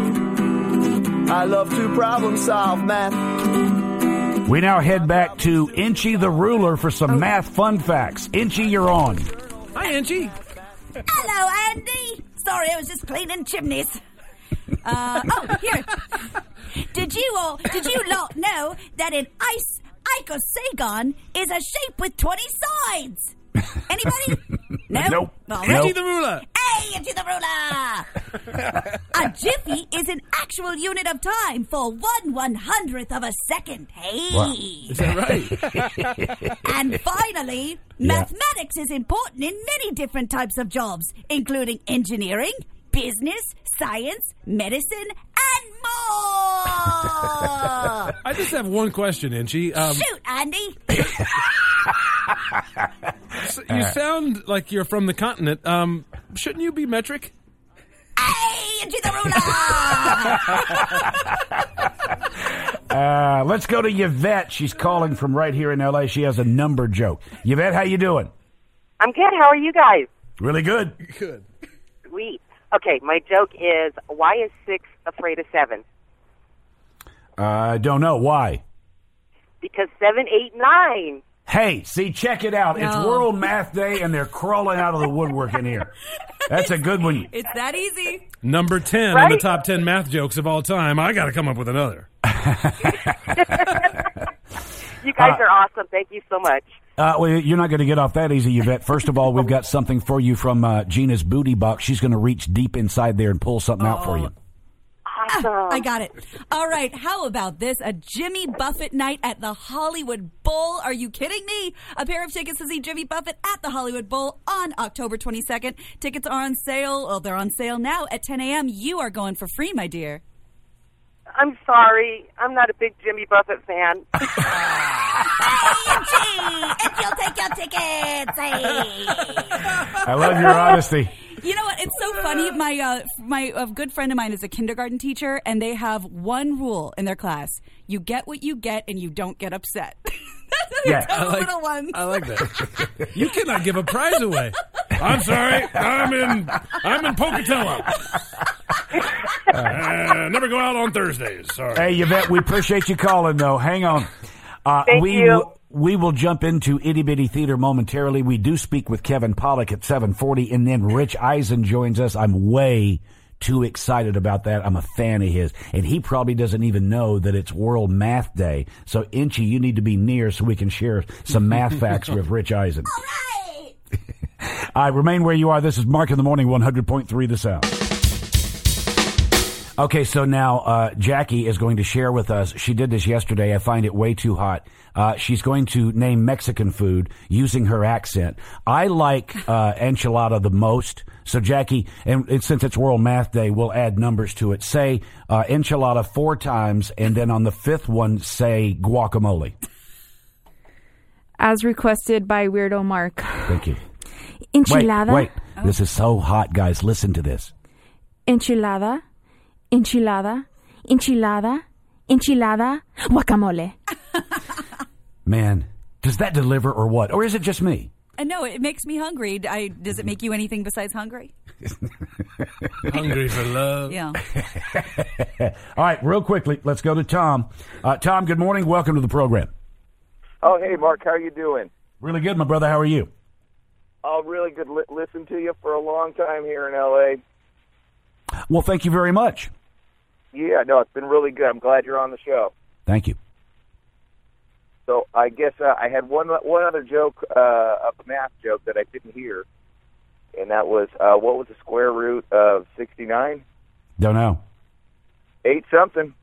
I love to problem solve math. We now head back to Inchy the Ruler for some math fun facts. Inchy, you're on. Hi, Inchy. Hello, Andy. Sorry, I was just cleaning chimneys. Uh, oh, here. Did you all, did you lot know that an ice icosagon is a shape with twenty sides? Anybody? No? Nope. Well, Inchy nope. the Ruler. Hey, Inchy the Ruler. A jiffy is an actual unit of time for one one hundredth of a second. Hey. Wow. Is that right? And finally, Yeah. mathematics is important in many different types of jobs, including engineering, business, science, medicine, and more. I just have one question, Inchy. Um, Shoot, Andy. so you sound like you're from the continent. Um, shouldn't you be metric? Hey, into the ruler. Uh, let's go to Yvette. She's calling from right here in L A. She has a number joke. Yvette, how you doing? I'm good. How are you guys? Really good. Good. Sweet. Okay, my joke is, why is six afraid of seven? I uh, don't know. Why? Because seven, eight, nine. Hey, see, check it out. No. It's World Math Day, and they're crawling out of the woodwork in here. That's a good one. It's that easy. Number ten Right? on the top ten math jokes of all time. I got to come up with another. You guys Uh, are awesome. Thank you so much. Uh, well, you're not going to get off that easy, Yvette. First of all, we've got something for you from uh, Gina's booty box. She's going to reach deep inside there and pull something out for you. Awesome. I got it. All right, how about this? A Jimmy Buffett night at the Hollywood Bowl. Are you kidding me? A pair of tickets to see Jimmy Buffett at the Hollywood Bowl on October twenty-second. Tickets are on sale. Oh, they're on sale now at ten a.m. You are going for free, my dear. I'm sorry. I'm not a big Jimmy Buffett fan. If you'll take your tickets. Hey. I love your honesty. You know what? It's so funny. My uh, my a good friend of mine is a kindergarten teacher, and they have one rule in their class: you get what you get, and you don't get upset. Yeah, I like, little ones. I like that. You cannot give a prize away. I'm sorry. I'm in. I'm in Pocatello. Uh, never go out on Thursdays. Sorry. Hey, Yvette, we appreciate you calling, though. Hang on. Uh, Thank we you. Will, we will jump into Itty Bitty Theater momentarily. We do speak with Kevin Pollak at seven forty, and then Rich Eisen joins us. I'm way too excited about that. I'm a fan of his, and he probably doesn't even know that it's World Math Day. So, Inchy, you need to be near so we can share some math facts with Rich Eisen. All right. I remain where you are. This is Mark in the Morning, one hundred point three The Sound. Okay, so now uh, Jackie is going to share with us. She did this yesterday. I find it way too hot. Uh, she's going to name Mexican food using her accent. I like uh, enchilada the most. So, Jackie, and, and since it's World Math Day, we'll add numbers to it. Say uh, enchilada four times, and then on the fifth one, say guacamole. As requested by Weirdo Mark. Thank you. Enchilada. Wait, wait. Oh. This is so hot, guys. Listen to this. Enchilada. Enchilada, enchilada, enchilada, guacamole. Man, does that deliver or what? Or is it just me? Uh, no, it makes me hungry. I, does it make you anything besides hungry? Hungry for love. Yeah. All right, real quickly, let's go to Tom. Uh, Tom, good morning. Welcome to the program. Oh, hey, Mark. How you doing? Really good, my brother. How are you? Oh, really good. Li- listen to you for a long time here in L A. Well, thank you very much. Yeah, no, it's been really good. I'm glad you're on the show. Thank you. So I guess uh, I had one one other joke, uh, a math joke that I didn't hear, and that was, uh, what was the square root of sixty-nine? Don't know. Eight something.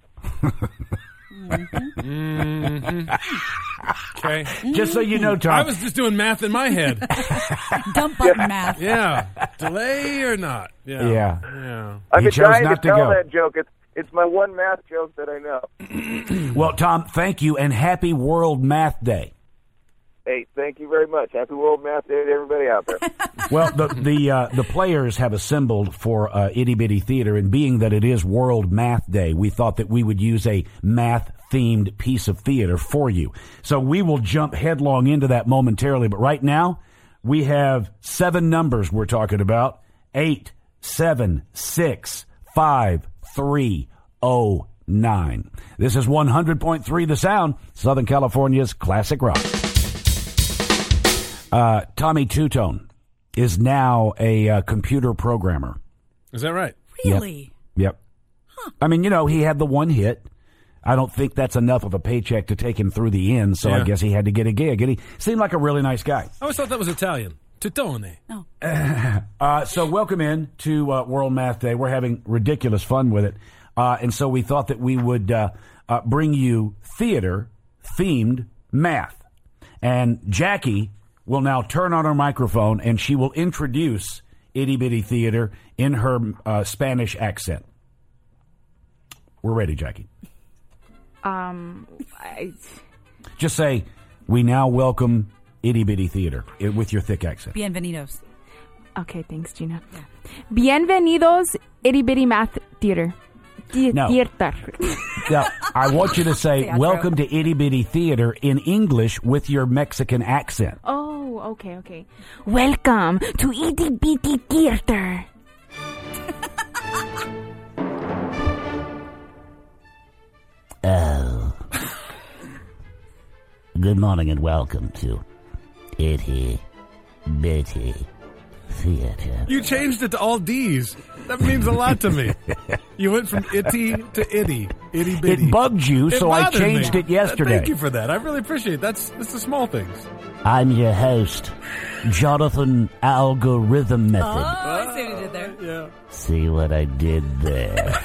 Mm-hmm. Okay. Just so you know, Tom. I was just doing math in my head. Dump button math. Yeah. Delay or not? Yeah. Yeah. Yeah. I've He been chose trying not to to tell go. that joke. It's, it's my one math joke that I know. Well, Tom, thank you, and happy World Math Day. Hey, thank you very much. Happy World Math Day to everybody out there. Well, the the uh, the players have assembled for uh, Itty Bitty Theater, and being that it is World Math Day, we thought that we would use a math-themed piece of theater for you. So we will jump headlong into that momentarily, but right now, we have seven numbers we're talking about. Eight, seven, six, five, three, oh, nine. This is one hundred point three The Sound, Southern California's classic rock. Uh, Tommy Tutone is now a uh, computer programmer. Is that right? Really? Yep. yep. Huh. I mean, you know, he had the one hit. I don't think that's enough of a paycheck to take him through the end, so Yeah. I guess he had to get a gig. And he seemed like a really nice guy. I always thought that was Italian. Tutone. No. Uh, so welcome in to uh, World Math Day. We're having ridiculous fun with it. Uh, and so we thought that we would uh, uh, bring you theater-themed math. And Jackie will now turn on her microphone, and she will introduce Itty Bitty Theater in her uh, Spanish accent. We're ready, Jackie. Um, I, Just say, we now welcome Itty Bitty Theater i- with your thick accent. Bienvenidos. okay, thanks, Gina. Bienvenidos, Itty Bitty Math Theater. Di- No. Theater. Now, I want you to say, Teatro. welcome to Itty Bitty Theater in English with your Mexican accent. Oh, okay, okay. Welcome to Itty Bitty Theater. Oh. Good morning and welcome to Itty Bitty Theater. You changed it to all D's. That means a lot to me. You went from itty to itty. Itty bitty. It bugged you, It so I bothered changed me. it yesterday. Thank you for that. I really appreciate it. That's, that's the small things. I'm your host, Jonathan Algorithm Method. Oh, I see what you did there. Yeah. See what I did there?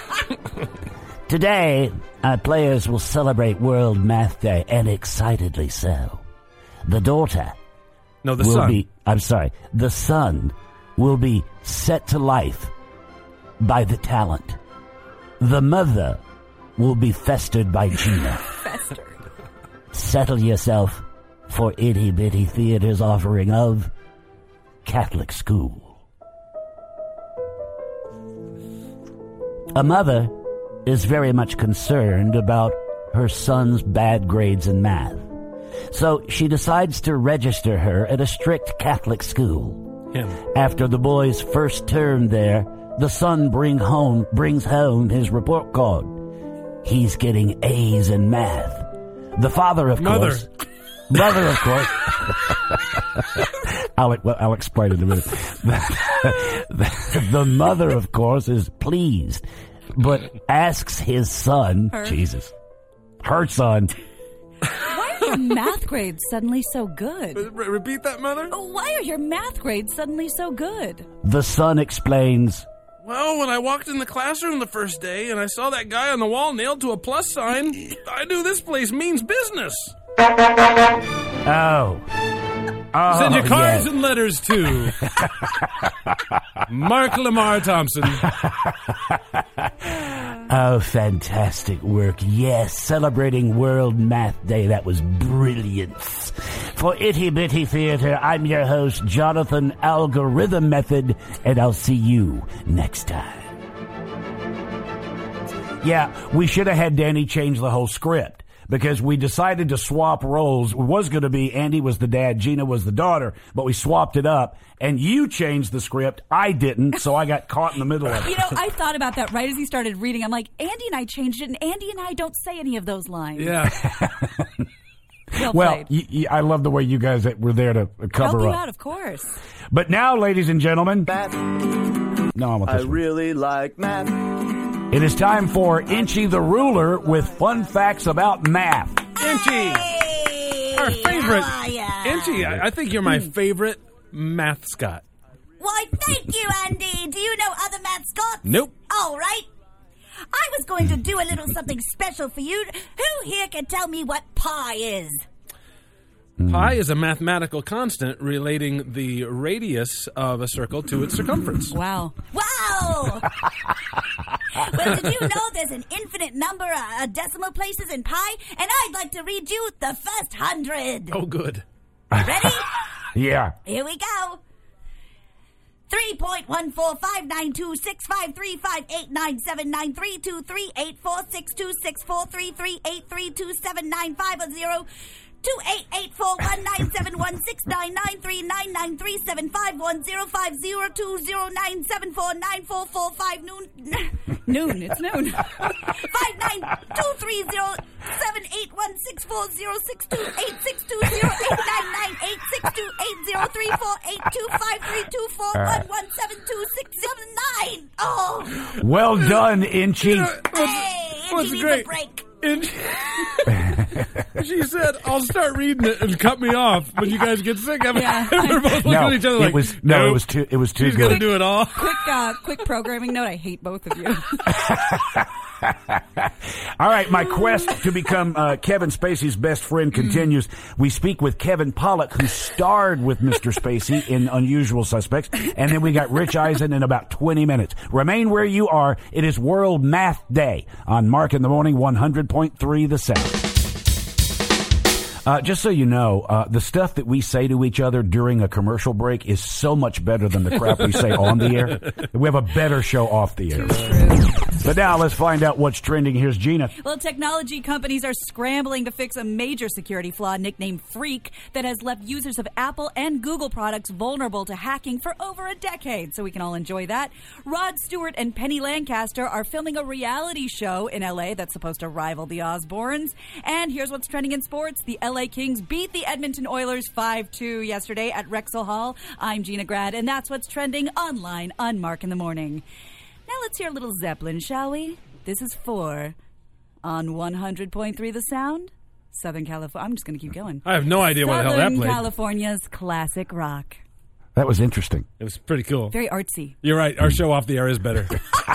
Today, our players will celebrate World Math Day, and excitedly so. The daughter No, the will son. be, I'm sorry, the son will be set to life by the talent. The mother will be festered by Gina. Festered. Settle yourself for Itty Bitty Theater's offering of Catholic School. A mother is very much concerned about her son's bad grades in math. So she decides to register her at a strict Catholic school. Him. After the boy's first term there, the son bring home brings home his report card. He's getting A's in math. The father, of Mother. course... Mother, of course... I'll, well, I'll explain in a minute. the, the mother, of course, is pleased, but asks his son... Her. Jesus. Her son... Why are your math grades suddenly so good? Re- repeat that, Mother? Why are your math grades suddenly so good? The son explains... Well, when I walked in the classroom the first day and I saw that guy on the wall nailed to a plus sign, I knew this place means business. Oh. Oh, Send your cards yes. and letters to Mark Lamar Thompson. Oh, fantastic work. Yes, celebrating World Math Day. That was brilliant. For Itty Bitty Theater, I'm your host, Jonathan Algorithm Method, and I'll see you next time. Yeah, we should have had Danny change the whole script, because we decided to swap roles. It was going to be Andy was the dad, Gina was the daughter, but we swapped it up, and you changed the script. I didn't, so I got caught in the middle of it. You know, I thought about that right as he started reading. I'm like, Andy and I changed it, and Andy and I don't say any of those lines. Yeah. Well, Well, played. y- y- I love the way you guys that were there to cover Help you up. out, of course. But now, ladies and gentlemen, no, I want I this one. really like math. It is time for Inchy the Ruler with fun facts about math. Inchy! Our favorite. Inchy, I, I think you're my favorite math Scott. Why, thank you, Andy. Do you know other mascots? Nope. All right. I was going to do a little something special for you. Who here can tell me what pi is? Pi is a mathematical constant relating the radius of a circle to its circumference. Wow. Wow! Well, did you know there's an infinite number of decimal places in pi? And I'd like to read you the first hundred. Oh, good. Ready? Yeah. Here we go. three point one four five nine two six five three five eight nine seven nine three two three eight four six two six four three three eight three two seven nine five zero two eight eight four one nine seven one six nine nine three nine nine three seven five one zero five zero two zero nine seven four nine four four five noon Noon. It's noon. five nine two three zero seven eight one six four zero six two eight six two zero eight nine nine eight six two eight zero three four eight two five three two four one one seven two six seven nine. Oh, Well done, Inchy. hey, What's Angie needs great? a break. And she said, I'll start reading it and cut me off when you guys get sick. I'm, Yeah. we're both looking No, at each other it like, was no, nope, it was too. It was too she's going to good. do it all. Quick, uh, quick programming note. I hate both of you. All right, my quest to become uh, Kevin Spacey's best friend continues. We speak with Kevin Pollak, who starred with Mister Spacey in Unusual Suspects, and then we got Rich Eisen in about twenty minutes. Remain where you are. It is World Math Day on Mark in the Morning, one hundred point three The Sound. Uh, just so you know, uh, the stuff that we say to each other during a commercial break is so much better than the crap we say on the air. We have a better show off the air. But now let's find out what's trending. Here's Gina. Well, technology companies are scrambling to fix a major security flaw nicknamed Freak that has left users of Apple and Google products vulnerable to hacking for over a decade. So we can all enjoy that. Rod Stewart and Penny Lancaster are filming a reality show in L A that's supposed to rival the Osbournes. And here's what's trending in sports. The L A Kings beat the Edmonton Oilers five two yesterday at Rexall Hall. I'm Gina Grad, and that's what's trending online on Mark in the Morning. Now let's hear a little Zeppelin, shall we? This is four on one hundred point three The Sound, Southern California. I'm just going to keep going. I have no idea what the hell that Southern played. California's classic rock. That was interesting. It was pretty cool. Very artsy. You're right. Our show off the air is better.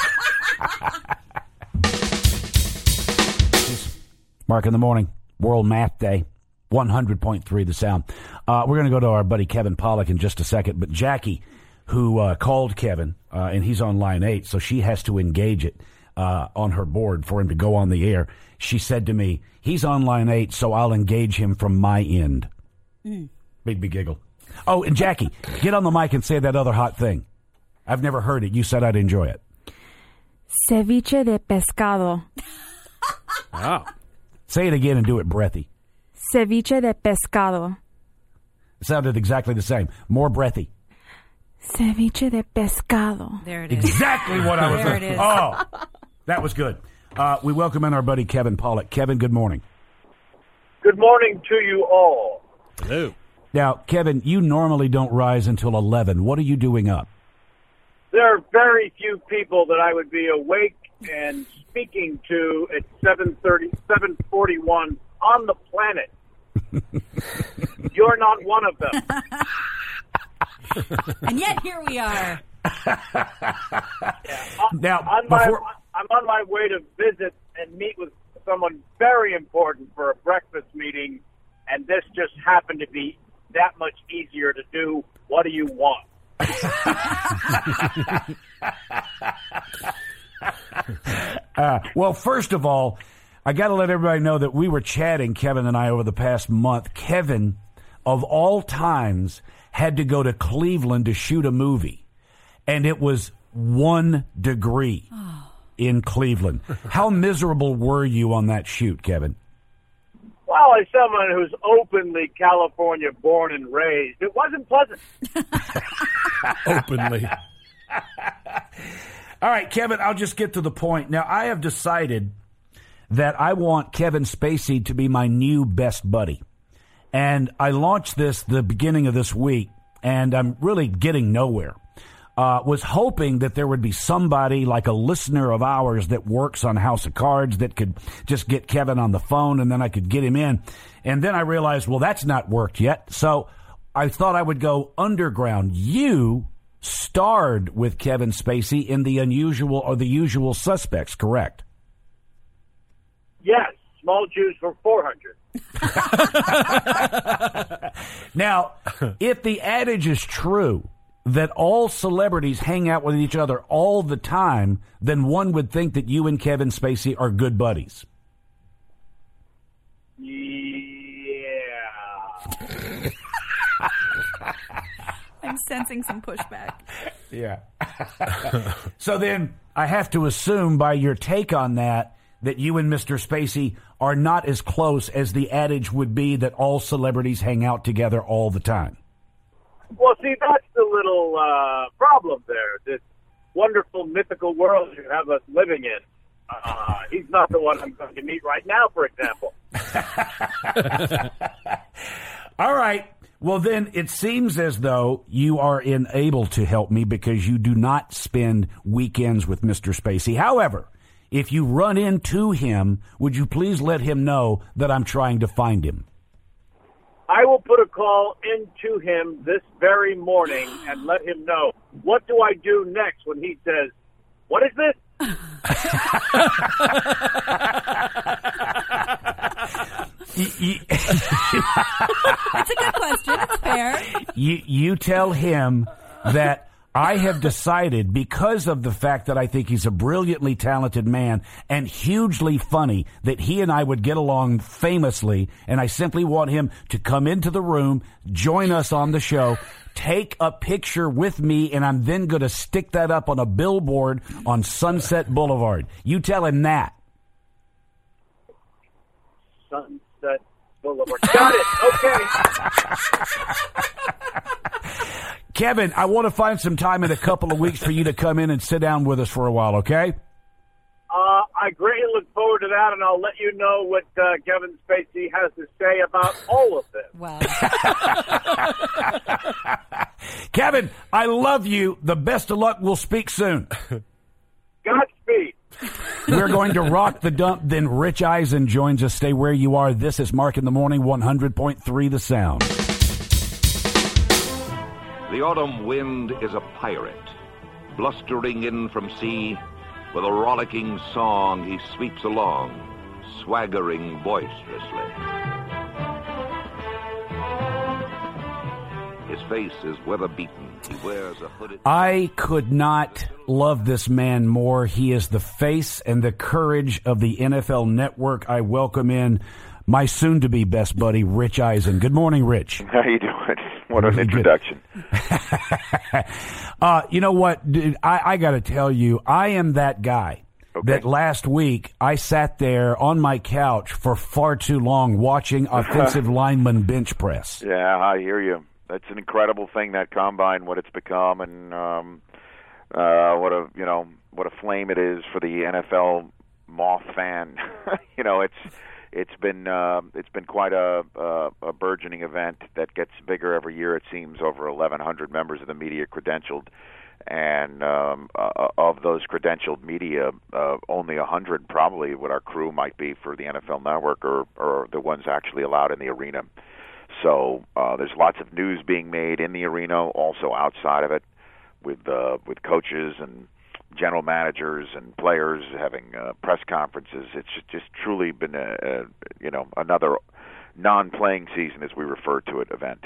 Mark in the Morning, World Math Day, one hundred point three The Sound. Uh, we're going to go to our buddy Kevin Pollak in just a second, but Jackie, who uh, called Kevin, uh, and he's on line eight, so she has to engage it uh, on her board for him to go on the air. She said to me, he's on line eight, so I'll engage him from my end. Mm. Big, big giggle. Oh, and Jackie, get on the mic and say that other hot thing. I've never heard it. You said I'd enjoy it. Ceviche de pescado. Wow. Say it again and do it breathy. Ceviche de pescado. It sounded exactly the same. More breathy. Ceviche de pescado. There it is. Exactly what I was There looking it is. Oh, that was good. Uh, we welcome in our buddy Kevin Pollak. Kevin, good morning. Good morning to you all. Hello. Now, Kevin, you normally don't rise until eleven. What are you doing up? There are very few people that I would be awake and speaking to at seven thirty, seven forty-one on the planet. You're not one of them. And yet here we are. Yeah, on, Now, on my, before- I'm on my way to visit and meet with someone very important for a breakfast meeting, and this just happened to be that much easier to do. What do you want? uh, well, first of all, I got to let everybody know that we were chatting, Kevin and I, over the past month. Kevin, of all times, had to go to Cleveland to shoot a movie, and it was one degree in Cleveland. How miserable were you on that shoot, Kevin? Well, as someone who's openly California born and raised, it wasn't pleasant. Openly. All right, Kevin, I'll just get to the point. Now, I have decided that I want Kevin Spacey to be my new best buddy. And I launched this the beginning of this week, and I'm really getting nowhere. Uh, was hoping that there would be somebody like a listener of ours that works on House of Cards that could just get Kevin on the phone, and then I could get him in. And then I realized, well, that's not worked yet. So I thought I would go underground. You starred with Kevin Spacey in The Unusual or The Usual Suspects, correct? Yes, small Jews for four hundred. Now, if the adage is true that all celebrities hang out with each other all the time, then one would think that you and Kevin Spacey are good buddies. Yeah. I'm sensing some pushback. Yeah. So then I have to assume by your take on that that you and Mister Spacey are not as close as the adage would be that all celebrities hang out together all the time. Well, see, that's the little uh, problem there. This wonderful mythical world you have us living in. Uh, he's not the one I'm going to meet right now, for example. All right. Well, then it seems as though you are unable to help me because you do not spend weekends with Mister Spacey. However, if you run into him, would you please let him know that I'm trying to find him? I will put a call into him this very morning and let him know. What do I do next when he says, "What is this?" It's a good question. It's fair. You, you tell him that I have decided, because of the fact that I think he's a brilliantly talented man and hugely funny, that he and I would get along famously, and I simply want him to come into the room, join us on the show, take a picture with me, and I'm then going to stick that up on a billboard on Sunset Boulevard. You tell him that. Sunset Boulevard. Got it. Okay. Kevin, I want to find some time in a couple of weeks for you to come in and sit down with us for a while, okay? Uh, I greatly look forward to that, and I'll let you know what uh, Kevin Spacey has to say about all of this. Wow. Kevin, I love you. The best of luck. We'll speak soon. Godspeed. We're going to rock the dump. Then Rich Eisen joins us. Stay where you are. This is Mark in the Morning, one hundred point three The Sound. The autumn wind is a pirate, blustering in from sea. With a rollicking song, he sweeps along, swaggering boisterously. His face is weather-beaten. He wears a hooded... I could not love this man more. He is the face and the courage of the N F L Network. I welcome in my soon-to-be best buddy, Rich Eisen. Good morning, Rich. How you doing? What an introduction. uh, you know what, dude, I, I got to tell you, I am that guy okay. that last week I sat there on my couch for far too long watching offensive lineman bench press. Yeah, I hear you. That's an incredible thing, that combine, what it's become, and um, uh, what a you know what a flame it is for the N F L moth fan. you know, it's. It's been uh, it's been quite a, a, a burgeoning event that gets bigger every year. It seems over eleven hundred members of the media credentialed, and um, uh, of those credentialed media, uh, only one hundred probably what our crew might be for the N F L Network, or, or the ones actually allowed in the arena. So uh, there's lots of news being made in the arena, also outside of it, with uh, with coaches and general managers and players having uh, press conferences. It's just truly been a, a you know another non-playing season, as we refer to it, event.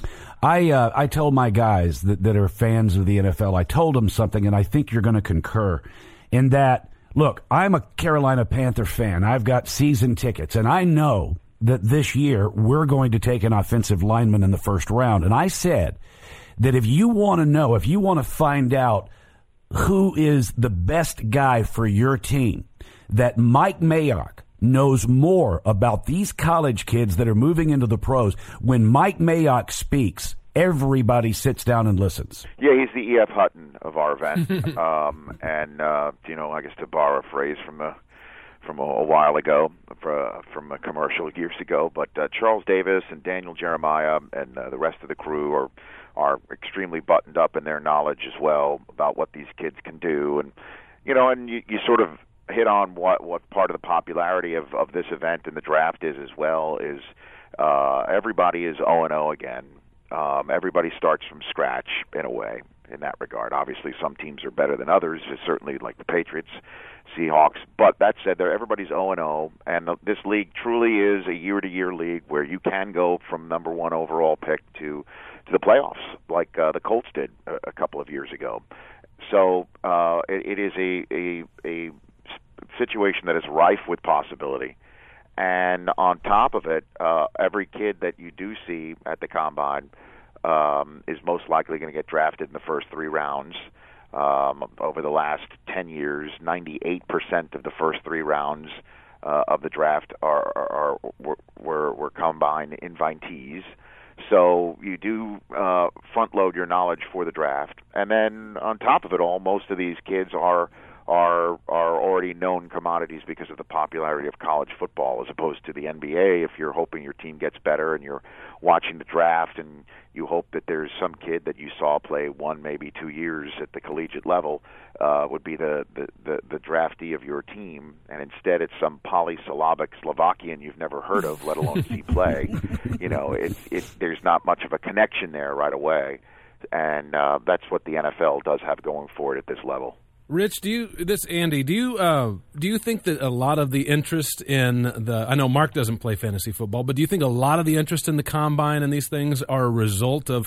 I uh, I told my guys that, that are fans of the N F L, I told them something, and I think you're going to concur, in that, look, I'm a Carolina Panther fan. I've got season tickets, and I know that this year we're going to take an offensive lineman in the first round. And I said that if you want to know, if you want to find out who is the best guy for your team, that Mike Mayock knows more about these college kids that are moving into the pros. When Mike Mayock speaks, everybody sits down and listens. Yeah, he's the E F Hutton of our event. um, and, uh, you know, I guess to borrow a phrase from a, from a, a while ago, for, from a commercial years ago, but uh, Charles Davis and Daniel Jeremiah and uh, the rest of the crew are are extremely buttoned up in their knowledge as well about what these kids can do. And, you know, and you, you sort of hit on what, what part of the popularity of, of this event and the draft is as well, is uh, everybody is oh and oh again. Um, everybody starts from scratch in a way in that regard. Obviously, some teams are better than others, certainly like the Patriots, Seahawks. But that said, there everybody's oh and oh, and the, this league truly is a year-to-year league where you can go from number one overall pick to to the playoffs, like uh, the Colts did a, a couple of years ago. So uh, it, it is a, a a situation that is rife with possibility. And on top of it, uh, every kid that you do see at the Combine um, is most likely going to get drafted in the first three rounds. Um, over the last ten years, ninety-eight percent of the first three rounds uh, of the draft are, are, are were, were, were Combine invitees. So you do uh, front load your knowledge for the draft, and then on top of it all, most of these kids are are are already known commodities because of the popularity of college football, as opposed to the N B A. If you're hoping your team gets better and you're watching the draft and you hope that there's some kid that you saw play one, maybe two years at the collegiate level, uh, would be the, the, the, the draftee of your team, and instead it's some polysyllabic Slovakian you've never heard of, let alone see play. You know, it, it, there's not much of a connection there right away, and uh, that's what the N F L does have going for it at this level. Rich, do you this Andy? Do you uh, do you think that a lot of the interest in the? I know Mark doesn't play fantasy football, but do you think a lot of the interest in the combine and these things are a result of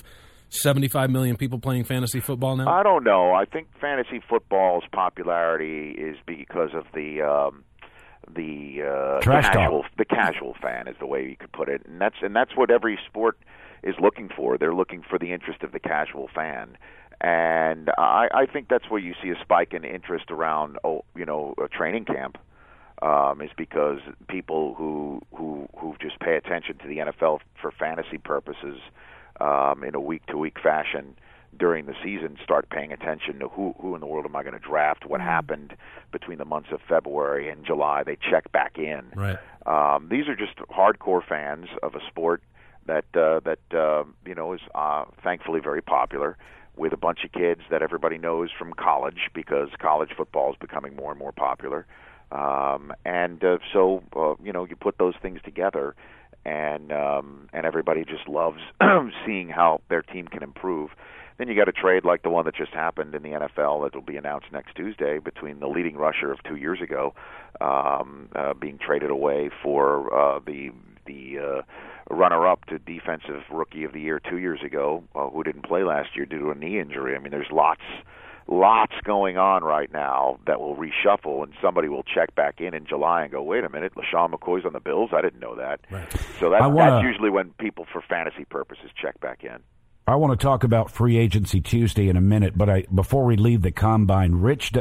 seventy-five million people playing fantasy football now? I don't know. I think fantasy football's popularity is because of the um, the, uh, the casual the casual fan is the way you could put it, and that's and that's what every sport is looking for. They're looking for the interest of the casual fan. And I, I think that's where you see a spike in interest around, oh, you know, a training camp, um, is because people who who who just pay attention to the N F L for fantasy purposes um, in a week-to-week fashion during the season start paying attention to who who in the world am I going to draft? What happened between the months of February and July? They check back in. Right. Um, these are just hardcore fans of a sport that uh, that uh, you know is uh, thankfully very popular, with a bunch of kids that everybody knows from college, because college football is becoming more and more popular. Um, and uh, so, uh, you know, you put those things together, and um, and everybody just loves seeing how their team can improve. Then you got a trade like the one that just happened in the N F L that will be announced next Tuesday between the leading rusher of two years ago um, uh, being traded away for uh, the the uh, runner-up to Defensive Rookie of the Year two years ago, uh, who didn't play last year due to a knee injury. I mean, there's lots, lots going on right now that will reshuffle, and somebody will check back in in July and go, wait a minute, LaShawn McCoy's on the Bills? I didn't know that. Right. So that's, wanna, that's usually when people, for fantasy purposes, check back in. I want to talk about Free Agency Tuesday in a minute, but I before we leave the Combine, Rich...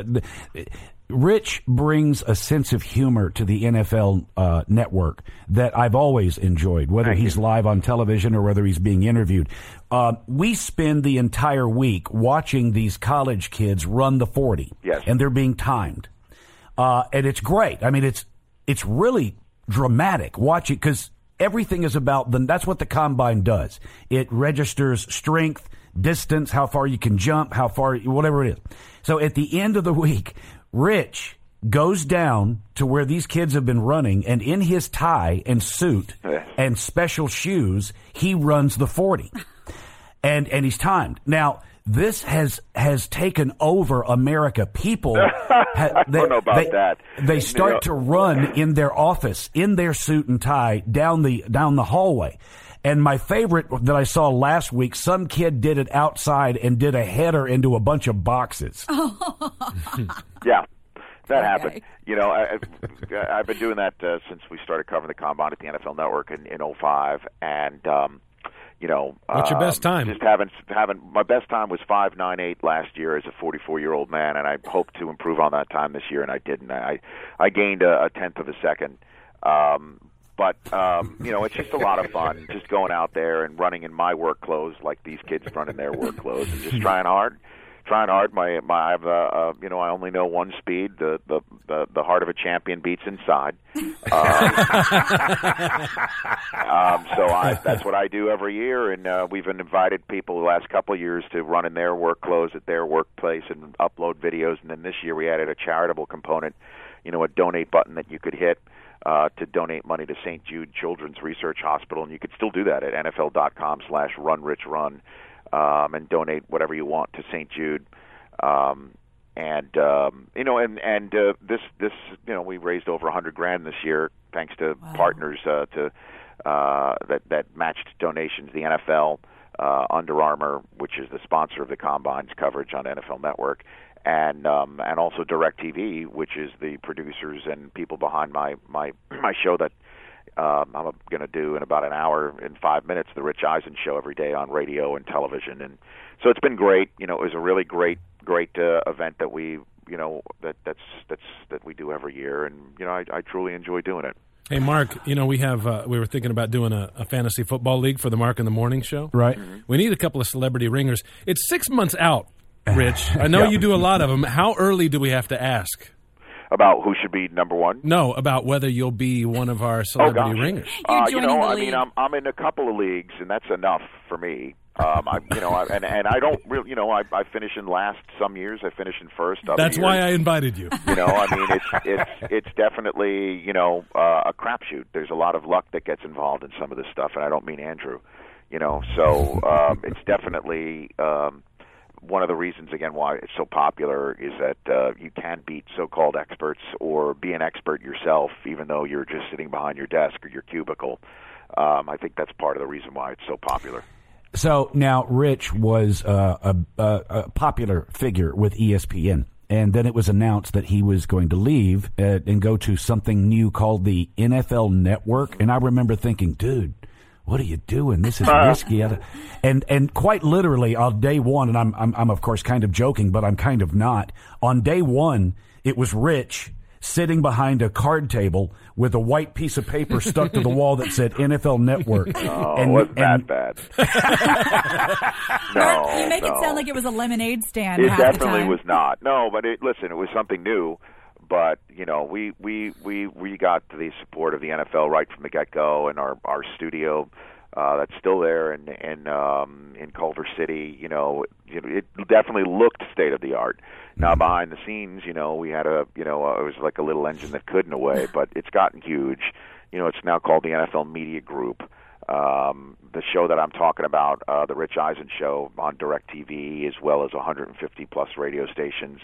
Rich brings a sense of humor to the N F L uh, network that I've always enjoyed, whether Thank he's you. live on television or whether he's being interviewed. Uh, we spend the entire week watching these college kids run the forty, yes. and they're being timed. Uh, and it's great. I mean, it's it's really dramatic watching, because everything is about them. That's what the Combine does. It registers strength, distance, how far you can jump, how far, whatever it is. So at the end of the week, Rich goes down to where these kids have been running, and in his tie and suit and special shoes, he runs the forty. And and he's timed. Now, this has has taken over America. People ha, they, I don't know about they, that. They start You know, to run in their office, in their suit and tie, down the down the hallway. And my favorite that I saw last week, some kid did it outside and did a header into a bunch of boxes. Yeah, that Okay. happened. You know, I, I've been doing that uh, since we started covering the Combine at the N F L Network in, in oh five, and um, you know, What's your um, best time? Just haven't haven't. My best time was five nine eight last year as a forty-four year old man, and I hope to improve on that time this year, and I didn't. I I gained a, a tenth of a second. Um, But, um, you know, it's just a lot of fun just going out there and running in my work clothes like these kids run in their work clothes, and just trying hard, trying hard. My, my, I have, uh, uh, you know, I only know one speed. The, the, the, the heart of a champion beats inside. Um, um, so I, that's what I do every year, and uh, we've invited people the last couple of years to run in their work clothes at their workplace and upload videos, and then this year we added a charitable component, you know, a donate button that you could hit Uh, to donate money to Saint Jude Children's Research Hospital, and you could still do that at N F L dot com slash run rich run, um, and donate whatever you want to Saint Jude. Um, and um, you know, and and uh, this this you know, we raised over a hundred grand this year thanks to wow. partners uh, to uh, that that matched donations. The N F L, uh, Under Armour, which is the sponsor of the Combine's coverage on N F L Network. And um, and also DirecTV, which is the producers and people behind my my, my show that um, I'm going to do in about an hour and five minutes, the Rich Eisen Show, every day on radio and television. And so it's been great. You know, it was a really great great uh, event that we you know that that's that's that we do every year, and you know I, I truly enjoy doing it. Hey, Mark, you know, we have uh, we were thinking about doing a, a fantasy football league for the Mark in the Morning Show. Right. Mm-hmm. We need a couple of celebrity ringers. It's six months out. Rich, I know Yeah. you do a lot of them. How early do we have to ask? About who should be number one? No, about whether you'll be one of our celebrity oh, gosh. ringers. Uh, you know, I mean, I'm I'm in a couple of leagues, and that's enough for me. Um, I, you know, I, and and I don't really, you know, I, I finish in last some years. I finish in first. Other That's years. why I invited you. You know, I mean, it's it's it's definitely you know uh, a crapshoot. There's a lot of luck that gets involved in some of this stuff, and I don't mean Andrew. You know, so um, it's definitely. Um, One of the reasons, again, why it's so popular is that uh, you can beat so-called experts or be an expert yourself, even though you're just sitting behind your desk or your cubicle. Um, I think that's part of the reason why it's so popular. So now Rich was uh, a, a, a popular figure with E S P N. And then it was announced that he was going to leave uh, and go to something new called the N F L Network. And I remember thinking, dude, what are you doing? This is risky. And and quite literally on day one, and I'm, I'm I'm of course kind of joking, but I'm kind of not. On day one, it was Rich sitting behind a card table with a white piece of paper stuck to the wall that said N F L Network. Oh, and, it wasn't and, that bad. no, You make no. it sound like it was a lemonade stand. It half the definitely time. was not. No, but it, listen, it was something new. But you know, we we we we got the support of the N F L right from the get go, and our our studio. Uh, that's still there in in um, in Culver City. You know, it, it definitely looked state of the art. Now behind the scenes, you know, we had a you know uh, it was like a little engine that could in a way, but it's gotten huge. You know, it's now called the N F L Media Group. Um, the show that I'm talking about, uh, the Rich Eisen Show on DirecTV, as well as one hundred fifty plus radio stations,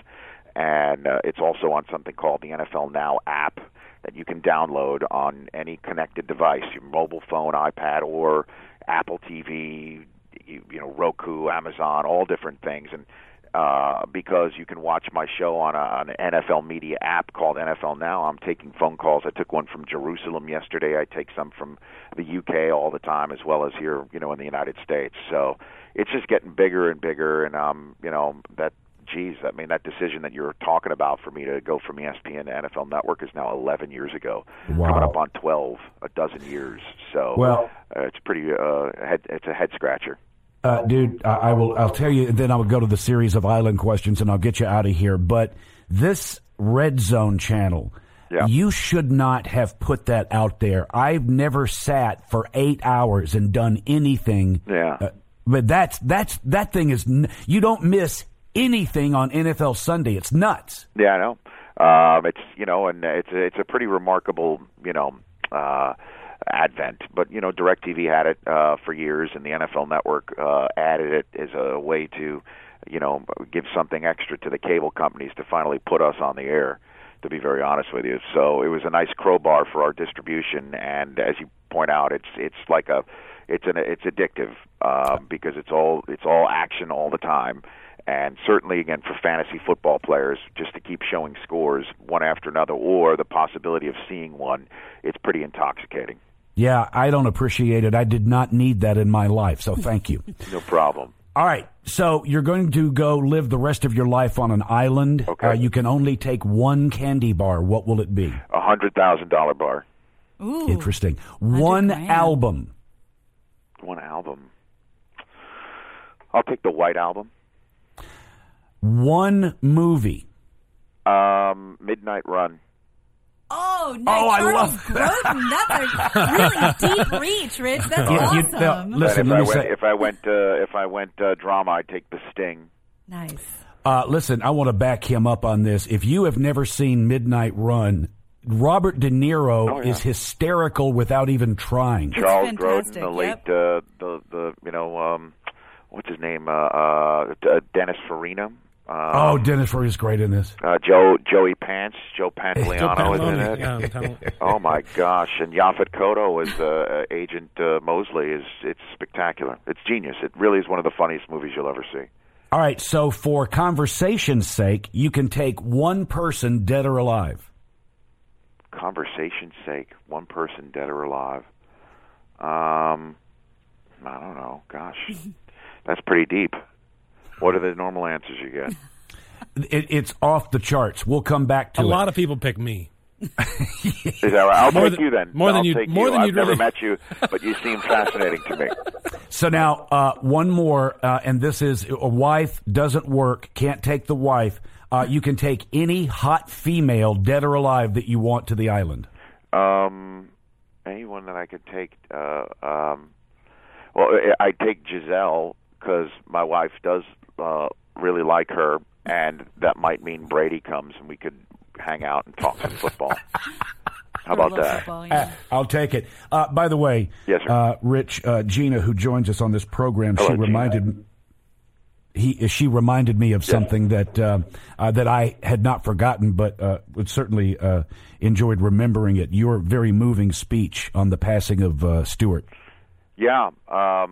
and uh, it's also on something called the N F L Now app that you can download on any connected device, your mobile phone, iPad, or Apple T V, you, you know, Roku, Amazon, all different things. And uh, because you can watch my show on, a, on an N F L media app called N F L Now, I'm taking phone calls. I took one from Jerusalem yesterday. I take some from the U K all the time, as well as here, you know, in the United States. So it's just getting bigger and bigger, and um, you know, that. Geez, I mean, that decision that you're talking about for me to go from E S P N to N F L Network is now eleven years ago. Wow. Coming up on twelve, a dozen years. So Well- uh, it's pretty. Uh, head, it's a head scratcher. Uh, dude, I, I will. I'll tell you. Then I will go to the series of island questions, and I'll get you out of here. But this Red Zone channel, Yeah. you should not have put that out there. I've never sat for eight hours and done anything. Yeah. Uh, but that's that's that thing is. N- you don't miss anything on N F L Sunday. It's nuts. Yeah, I know. Um, it's you know, and it's a, it's a pretty remarkable you know uh, advent. But you know, DirecTV had it uh, for years, and the N F L Network uh, added it as a way to you know give something extra to the cable companies to finally put us on the air. To be very honest with you, so it was a nice crowbar for our distribution, and as you point out, it's it's like a it's an it's addictive uh, because it's all it's all action all the time. And certainly, again, for fantasy football players, just to keep showing scores one after another, or the possibility of seeing one, it's pretty intoxicating. Yeah, I don't appreciate it. I did not need that in my life, so thank you. No problem. All right, so you're going to go live the rest of your life on an island. Okay. Uh, you can only take one candy bar. What will it be? A hundred thousand dollar bar. Ooh. Interesting. One grand. album. One album. I'll take the White Album. One movie. Um, Midnight Run. Oh, nice. Oh, I Charles love Grodin. That's a really deep reach, Rich. That's You- you- awesome. now, listen, And let if me I went, say- if I went, uh, if I went uh, drama, I'd take The Sting. Nice. Uh, listen, I want to back him up on this. If you have never seen Midnight Run, Robert De Niro Oh, yeah. is hysterical without even trying. Charles fantastic, Grodin, the late, yep. uh, the the you know, um, what's his name? Uh, uh, uh, Dennis Farina. Um, Oh, Dennis Farina is great in this. Uh, Joe Joey Pants, Joe Pantoliano Joe is in Pantoliano, it. yeah, Pantol- Oh my gosh! And Yaphet Kotto as uh, uh, Agent uh, Mosley is it's spectacular. It's genius. It really is one of the funniest movies you'll ever see. All right, so for conversation's sake, you can take one person, dead or alive. Conversation's sake, one person, dead or alive. Um, I don't know. Gosh, that's pretty deep. What are the normal answers you get? It, it's off the charts. We'll come back to A it. lot of people pick me. Is that right? I'll More take than- you then. more than I'll you- take more you. than I've you'd never really- met you, but you seem fascinating to me. So now, uh, one more, uh, and this is a wife doesn't work, can't take the wife. Uh, you can take any hot female, dead or alive, that you want to the island. Um, anyone that I could take. Uh, um, well, I I'd take Giselle because my wife does uh, really like her, and that might mean Brady comes and we could hang out and talk some football. How about that? Uh, I'll take it. Uh, by the way, Yes, sir. uh, Rich, uh, Gina, who joins us on this program, Hello, she Gina. reminded he she reminded me of something that uh, uh, that I had not forgotten, but uh, would certainly uh, enjoyed remembering it. Your very moving speech on the passing of uh, Stewart. Yeah, um,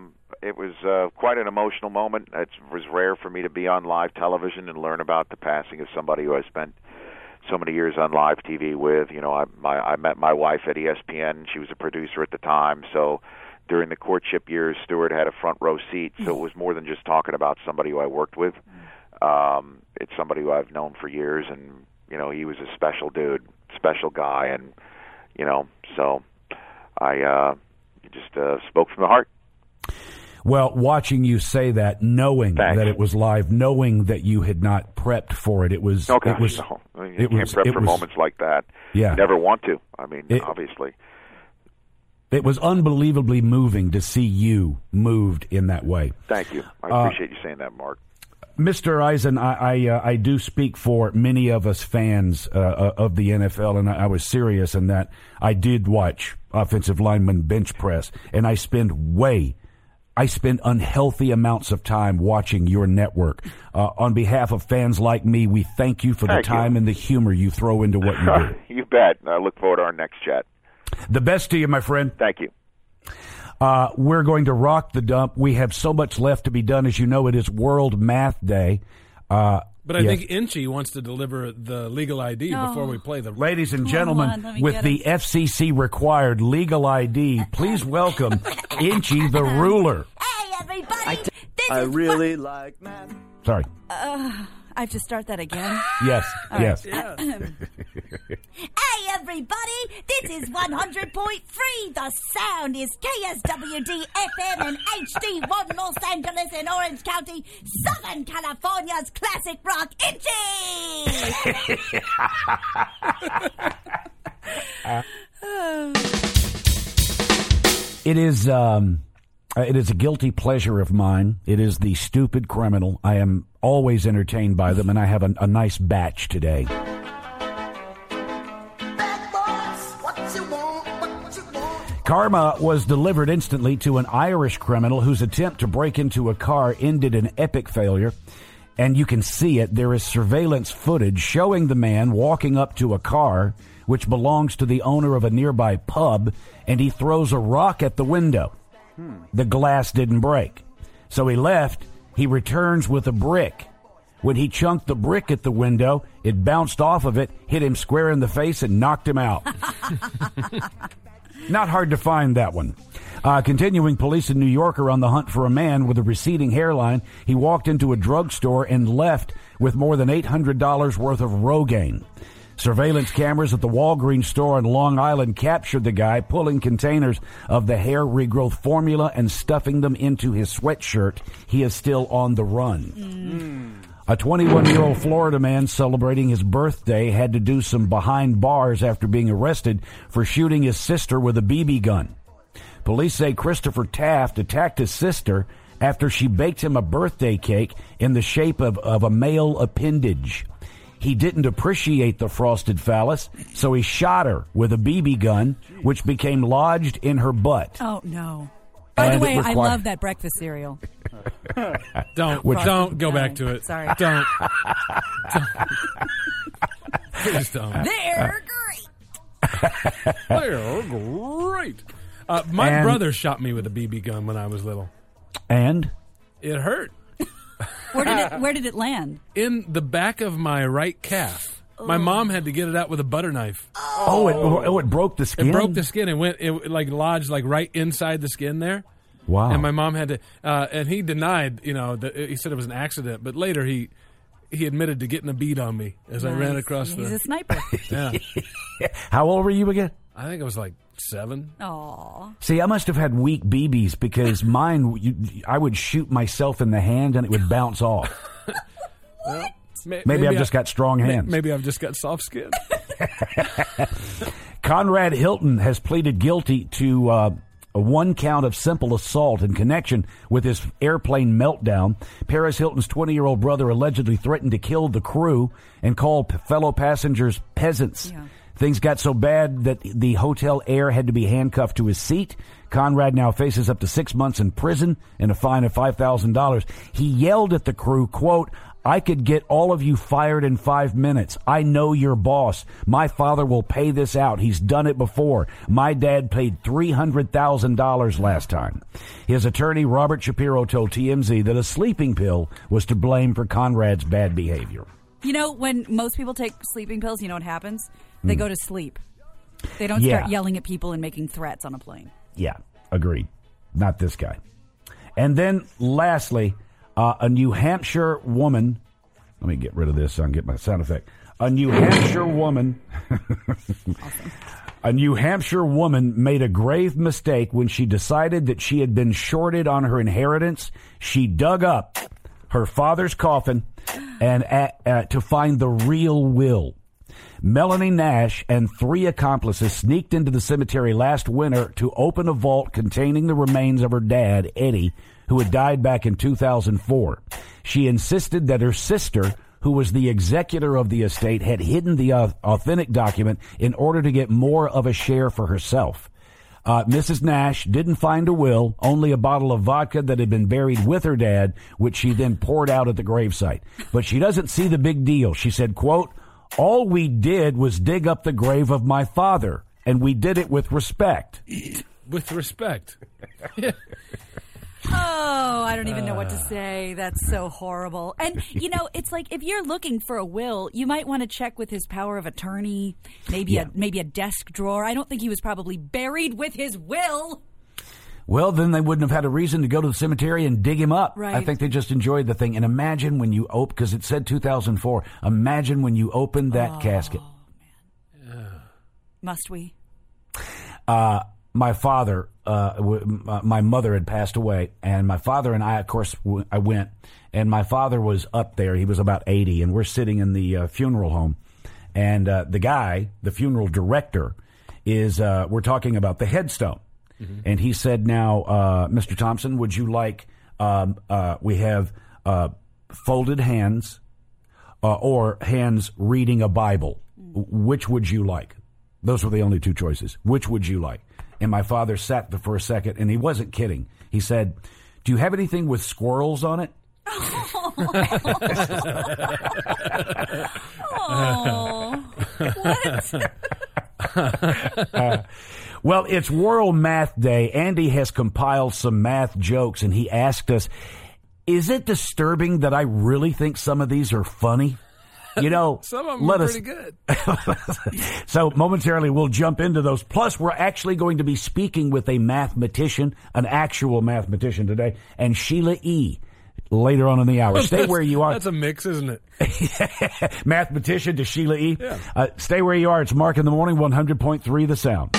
it was uh, quite an emotional moment. It was rare for me to be on live television and learn about the passing of somebody who I spent so many years on live T V with. You know, I, my, I met my wife at E S P N. She was a producer at the time, so during the courtship years, Stewart had a front row seat. So it was more than just talking about somebody who I worked with. Um, it's somebody who I've known for years, and you know, he was a special dude, special guy, and you know, so I uh, just uh, spoke from the heart. Well, watching you say that, knowing Thanks. that it was live, knowing that you had not prepped for it, it was. Oh, gosh, it was. no. I mean, you it can't was, prep it for was, moments like that. Yeah. You never want to. I mean, It- obviously. It was unbelievably moving to see you moved in that way. Thank you. I Uh, appreciate you saying that, Mark. Mister Eisen, I I, uh, I do speak for many of us fans uh, of the N F L, and I, I was serious in that. I did watch offensive lineman bench press, and I spend way, I spend unhealthy amounts of time watching your network. Uh, on behalf of fans like me, we thank you for Thank the time you. and the humor you throw into what you do. You bet. I look forward to our next chat. The best to you, my friend. Thank you. Uh, we're going to rock the dump. We have so much left to be done. As you know, it is World Math Day. Uh, But I yes. think Inchy wants to deliver the legal I D Oh. before we play the. Ladies and Come gentlemen, on, let me with get the F C C required legal I D, please welcome Inchy the Ruler. Hey, everybody! I, I really like math. Sorry. Uh, I have to start that again. Yes, All right. yes. Hey, everybody! This is one hundred point three. The sound is K S W D F M and H D one Los Angeles in Orange County, Southern California's classic rock, It is um, uh, it is a guilty pleasure of mine. It is the stupid criminal. I am always entertained by them, and I have a, a nice batch today. Karma was delivered instantly to an Irish criminal whose attempt to break into a car ended in epic failure. And you can see it. There is surveillance footage showing the man walking up to a car which belongs to the owner of a nearby pub, and he throws a rock at the window. Hmm. The glass didn't break. So he left. He returns with a brick. When he chunked the brick at the window, it bounced off of it, hit him square in the face, and knocked him out. Not hard to find that one. Uh, continuing, police in New York are on the hunt for a man with a receding hairline. He walked into a drugstore and left with more than eight hundred dollars worth of Rogaine. Surveillance cameras at the Walgreens store on Long Island captured the guy pulling containers of the hair regrowth formula and stuffing them into his sweatshirt. He is still on the run. Mm. A twenty-one-year-old Florida man celebrating his birthday had to do some behind bars after being arrested for shooting his sister with a B B gun. Police say Christopher Taft attacked his sister after she baked him a birthday cake in the shape of, of a male appendage. He didn't appreciate the frosted phallus, so he shot her with a B B gun, which became lodged in her butt. Oh, no. By And the way, it I required- love that breakfast cereal. Don't Which- don't go No, back to it. sorry. Don't. don't. Please don't. They're great. They're great. Uh, my And- brother shot me with a B B gun when I was little. And? It hurt. Where did it Where did it land? In the back of my right calf. My mom had to get it out with a butter knife. Oh, it, oh, it broke the skin? It broke the skin. It went, it like lodged like right inside the skin there. Wow. And my mom had to, uh, and he denied, you know, that he said it was an accident. But later he he admitted to getting a beat on me as I ran Nice. across He's the. a sniper. Yeah. How old were you again? I think I was like seven. Aw. See, I must have had weak B Bs because mine, you, I would shoot myself in the hand and it would bounce off. Well, may- Maybe I've I- just got strong may- hands. Maybe I've just got soft skin. Conrad Hilton has pleaded guilty to uh, a one count of simple assault in connection with his airplane meltdown. Paris Hilton's twenty-year-old brother allegedly threatened to kill the crew and called p- fellow passengers peasants. Yeah. Things got so bad that the hotel air had to be handcuffed to his seat. Conrad now faces up to six months in prison and a fine of five thousand dollars. He yelled at the crew, quote, I could get all of you fired in five minutes. I know your boss. My father will pay this out. He's done it before. My dad paid three hundred thousand dollars last time. His attorney, Robert Shapiro, told T M Z that a sleeping pill was to blame for Conrad's bad behavior. You know, when most people take sleeping pills, you know what happens? They Hmm. go to sleep. They don't Yeah. start yelling at people and making threats on a plane. Yeah, agreed. Not this guy. And then, lastly, uh, a New Hampshire woman. Let me get rid of this so I can get my sound effect. A New Hampshire woman. A New Hampshire woman made a grave mistake when she decided that she had been shorted on her inheritance. She dug up her father's coffin and uh, uh, to find the real will. Melanie Nash and three accomplices sneaked into the cemetery last winter to open a vault containing the remains of her dad, Eddie, who had died back in two thousand four. She insisted that her sister, who was the executor of the estate, had hidden the uh, authentic document in order to get more of a share for herself. Uh, Missus Nash didn't find a will, only a bottle of vodka that had been buried with her dad, which she then poured out at the gravesite. But she doesn't see the big deal. She said, quote, "All we did was dig up the grave of my father, and we did it with respect." With respect. Oh, I don't even know what to Ah. say. That's so horrible. And, you know, it's like if you're looking for a will, you might want to check with his power of attorney, maybe Yeah. a maybe a desk drawer. I don't think he was probably buried with his will. Well, then they wouldn't have had a reason to go to the cemetery and dig him up. Right. I think they just enjoyed the thing. And imagine when you open, because it said two thousand four, imagine when you open that Oh. casket. Must we? Uh, my father, uh, w- uh, my mother had passed away, and my father and I, of course, w- I went, and my father was up there. He was about eighty, and we're sitting in the uh, funeral home, and uh, the guy, the funeral director, is, uh, we're talking about the headstone. And he said, now, uh, Mister Thompson, would you like, um, uh, we have uh, folded hands uh, or hands reading a Bible. W- Which would you like? Those were the only two choices. Which would you like? And my father sat there for a second, and he wasn't kidding. He said, do you have anything with squirrels on it? Oh, what? Uh, well, it's World Math Day. Andy has compiled some math jokes, and he asked us, is it disturbing that I really think some of these are funny? You know, Some of them let are us, pretty good. So momentarily we'll jump into those. Plus, we're actually going to be speaking with a mathematician, an actual mathematician today, and Sheila E. later on in the hour. Stay where you are. That's a mix, isn't it? Mathematician to Sheila E. Yeah. Uh, stay where you are. It's Mark in the Morning, one hundred point three The Sound.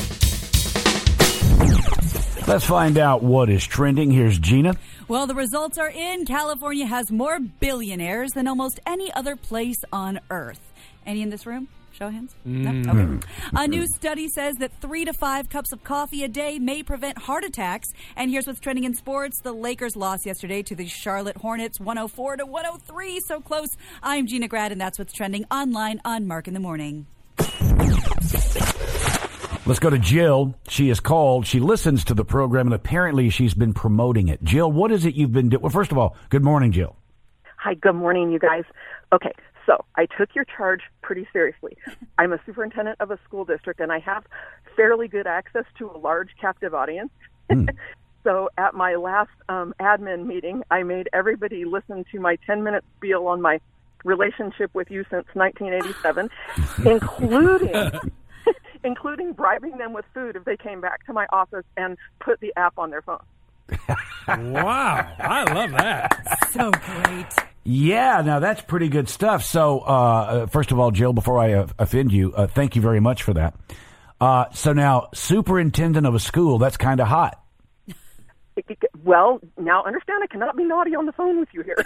Let's find out what is trending. Here's Gina. Well, the results are in. California has more billionaires than almost any other place on Earth. Any in this room? Show of hands? No? Mm. Okay. A new study says that three to five cups of coffee a day may prevent heart attacks. And here's what's trending in sports. The Lakers lost yesterday to the Charlotte Hornets, one oh four to one oh three. So close. I'm Gina Grad, and that's what's trending online on Mark in the Morning. Let's go to Jill. She is called. She listens to the program, and apparently she's been promoting it. Jill, what is it you've been doing? Well, first of all, good morning, Jill. Hi, good morning, you guys. Okay, so I took your charge pretty seriously. I'm a superintendent of a school district, and I have fairly good access to a large captive audience. Mm. So at my last um, admin meeting, I made everybody listen to my ten-minute spiel on my relationship with you since nineteen eighty-seven, including... including bribing them with food if they came back to my office and put the app on their phone. Wow. I love that. So great. Yeah, now that's pretty good stuff. So, uh, first of all, Jill, before I uh, offend you, uh, thank you very much for that. Uh, so now, superintendent of a school, that's kind of hot. Well, now understand I cannot be naughty on the phone with you here.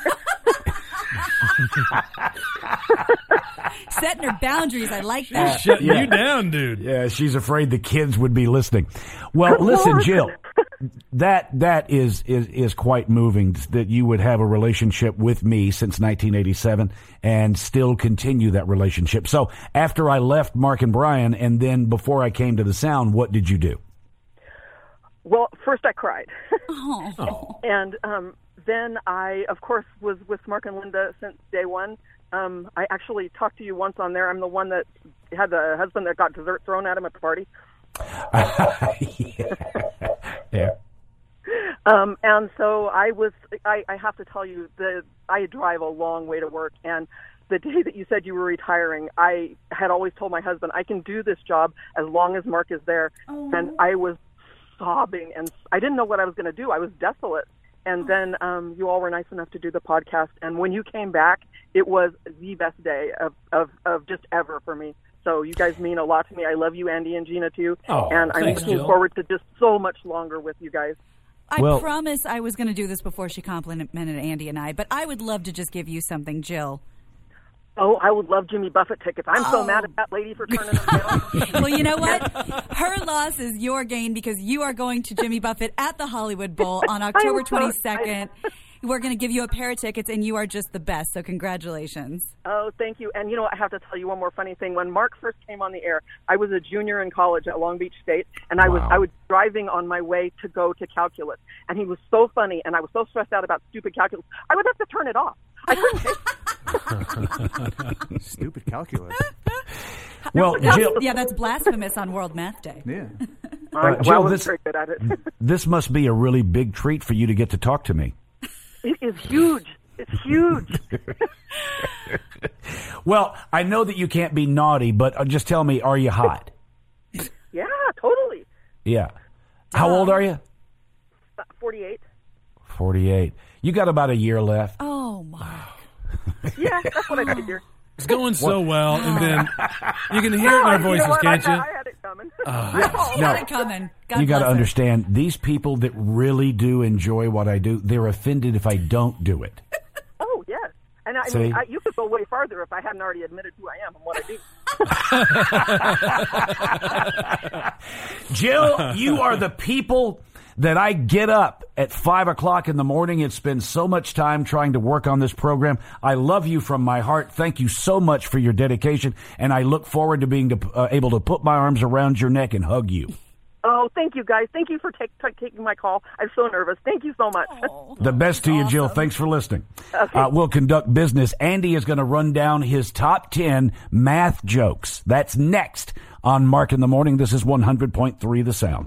Setting her boundaries. I like that. Shutting Yeah. you down, dude. Yeah, she's afraid the kids would be listening. Well, listen, Jill, that that is, is is quite moving that you would have a relationship with me since nineteen eighty-seven and still continue that relationship. So after I left Mark and Brian, and then before I came to the Sound, what did you do? Well, first I cried. Oh. And um, then I, of course, was with Mark and Linda since day one. Um, I actually talked to you once on there. I'm the one that had the husband that got dessert thrown at him at the party. yeah. yeah. Um, and so I was, I, I have to tell you, the I drive a long way to work, and the day that you said you were retiring, I had always told my husband, I can do this job as long as Mark is there. Oh. And I was sobbing, and I didn't know what I was going to do. I was desolate. And then um, you all were nice enough to do the podcast. And when you came back, it was the best day of, of, of just ever for me. So you guys mean a lot to me. I love you, Andy and Gina, too. Oh, and I'm thanks, looking Jill. forward to just so much longer with you guys. I Well- promise I was going to do this before she complimented Andy and I, but I would love to just give you something, Jill. Oh, I would love Jimmy Buffett tickets. I'm Oh. so mad at that lady for turning them down. Well, you know what? Her loss is your gain because you are going to Jimmy Buffett at the Hollywood Bowl on October I'm so twenty-second. We're going to give you a pair of tickets, and you are just the best, so congratulations. Oh, thank you. And, you know, I have to tell you one more funny thing. When Mark first came on the air, I was a junior in college at Long Beach State, and I was Wow. I was driving on my way to go to calculus. And he was so funny, and I was so stressed out about stupid calculus, I would have to turn it off. I couldn't take Stupid calculus. Well, Jill, Yeah, that's blasphemous on World Math Day. Yeah. I, Uh, well, Jill, I was this- very good at it. this must be a really big treat for you to get to talk to me. It is huge. It's huge. Well, I know that you can't be naughty, but uh, just tell me, are you hot? Yeah, totally. Yeah. How old are you? Uh, forty-eight. forty-eight. You got about a year left. Oh, Mark. Yeah, that's what I figured. It's going so well, and then you can hear it in our You know voices, what? can't I, you? I had it coming. She No. had it coming. God You got to bless her. understand, these people that really do enjoy what I do, they're offended if I don't do it. Oh, yes. And I See? mean, I, you could go way farther if I hadn't already admitted who I am and what I do. Jill, you are the people that I get up at five o'clock in the morning and spend so much time trying to work on this program. I love you from my heart. Thank you so much for your dedication, and I look forward to being to, uh, able to put my arms around your neck and hug you. Oh, thank you, guys. Thank you for take, take, taking my call. I'm so nervous. Thank you so much. The best to you, Jill. Thanks for listening. Uh, we'll conduct business. Andy is going to run down his top ten math jokes. That's next on Mark in the Morning. This is one hundred point three The Sound.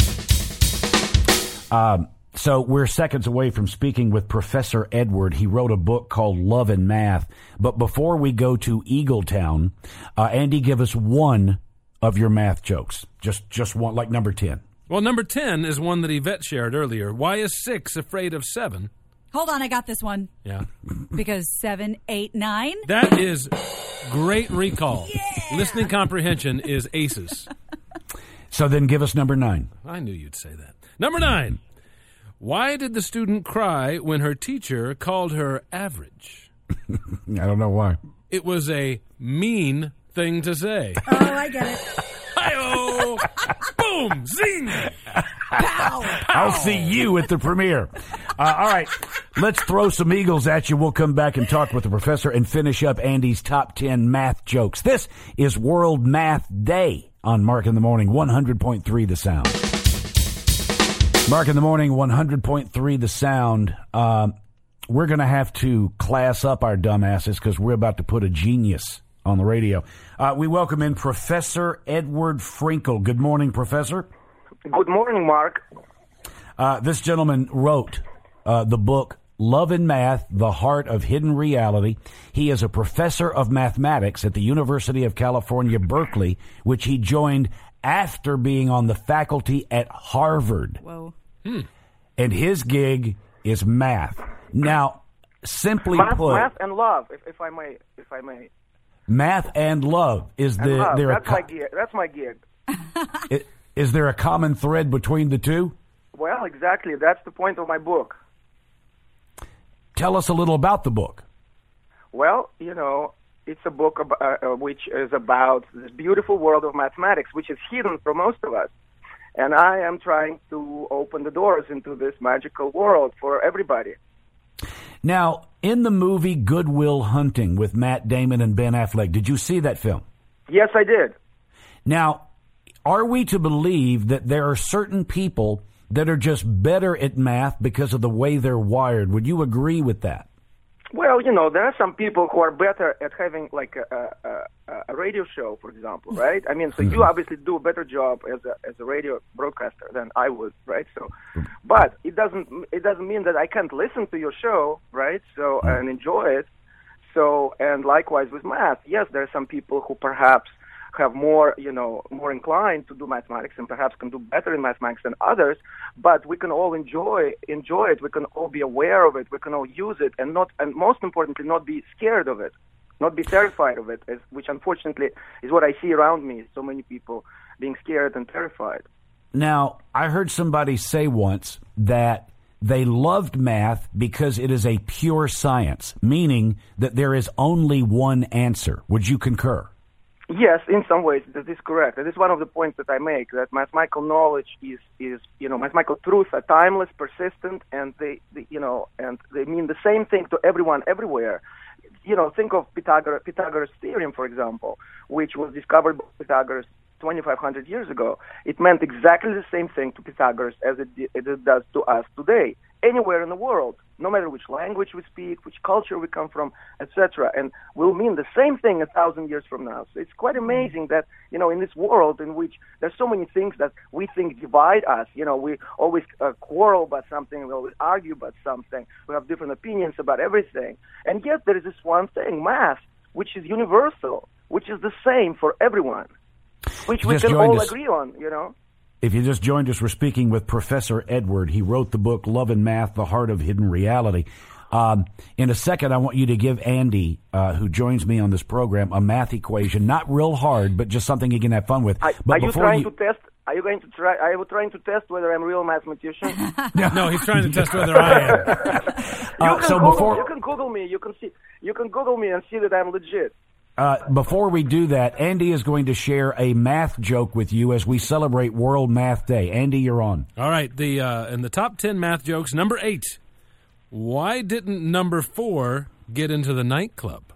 Um, so we're seconds away from speaking with Professor Edward. He wrote a book called Love and Math. But before we go to Eagletown, uh, Andy, give us one of your math jokes. Just just one, like number ten. Well, number ten is one that Yvette shared earlier. Why is six afraid of seven? Hold on, I got this one. Yeah. Because seven, eight, nine. That is great recall. Yeah. Listening comprehension is aces. So then give us number nine. I knew you'd say that. Number nine. Why did the student cry when her teacher called her average? I don't know why. It was a mean thing to say. Oh, I get it. Hi-oh! Boom! Zing! Pow! I'll see you at the premiere. Uh, all right, let's throw some eagles at you. We'll come back and talk with the professor and finish up Andy's top ten math jokes. This is World Math Day on Mark in the Morning, one hundred point three The Sound. Mark in the Morning, one hundred point three The Sound. Um, we're going to have to class up our dumbasses because we're about to put a genius on the radio. Uh, we welcome in Professor Edward Frinkle. Good morning, Professor. Good morning, Mark. Uh, this gentleman wrote uh, the book Love and Math, The Heart of Hidden Reality. He is a professor of mathematics at the University of California, Berkeley, which he joined after being on the faculty at Harvard. Whoa. Hmm. And his gig is math. Now, simply Math, put, math and love, if, if I may, if I may. math and love is And the love. there a That's co- my gig. That's my gig. i- is there a common thread between the two? Well, exactly. That's the point of my book. Tell us a little about the book. Well, you know, it's a book ab- uh, uh, which is about this beautiful world of mathematics, which is hidden from most of us. And I am trying to open the doors into this magical world for everybody. Now, in the movie Good Will Hunting with Matt Damon and Ben Affleck, did you see that film? Yes, I did. Now, are we to believe that there are certain people that are just better at math because of the way they're wired. Would you agree with that? Well, you know, there are some people who are better at having like a, a, a radio show, for example, right? I mean, so you obviously do a better job as a as a radio broadcaster than I would, right? So, but it doesn't it doesn't mean that I can't listen to your show, right? So and enjoy it. So and likewise with math, yes, there are some people who perhaps have more, you know, more inclined to do mathematics and perhaps can do better in mathematics than others, but we can all enjoy enjoy it. We can all be aware of it. We can all use it, and not, and most importantly, not be scared of it, not be terrified of it, as, which unfortunately is what I see around me. So many people being scared and terrified. Now, I heard somebody say once that they loved math because it is a pure science, meaning that there is only one answer. Would you concur? Yes, in some ways that is correct. That is one of the points that I make, that mathematical knowledge is, is you know, mathematical truths are timeless, persistent, and they, they, you know, and they mean the same thing to everyone, everywhere. You know, think of Pythagoras, Pythagoras' theorem, for example, which was discovered by Pythagoras twenty-five hundred years ago. It meant exactly the same thing to Pythagoras as it, as it does to us today, anywhere in the world, no matter which language we speak, which culture we come from, et cetera, and will mean the same thing a thousand years from now. So it's quite amazing that, you know, in this world in which there's so many things that we think divide us, you know, we always uh, quarrel about something, we always argue about something, we have different opinions about everything, and yet there is this one thing, math, which is universal, which is the same for everyone, which we Just can all us. agree on, you know. If you just joined us, we're speaking with Professor Edward. He wrote the book, Love and Math, The Heart of Hidden Reality. Um, in a second, I want you to give Andy, uh, who joins me on this program, a math equation. Not real hard, but just something he can have fun with. I, but are you before trying you, to test? Are you going to try? Are you trying to test whether I'm a real mathematician? No, he's trying to test whether I am. you, Uh, can so Google, before- you can Google me. You can see. You can Google me and see that I'm legit. Uh, before we do that, Andy is going to share a math joke with you as we celebrate World Math Day. Andy, you're on. All right, the uh, in the top ten math jokes, number eight. Why didn't number four get into the nightclub?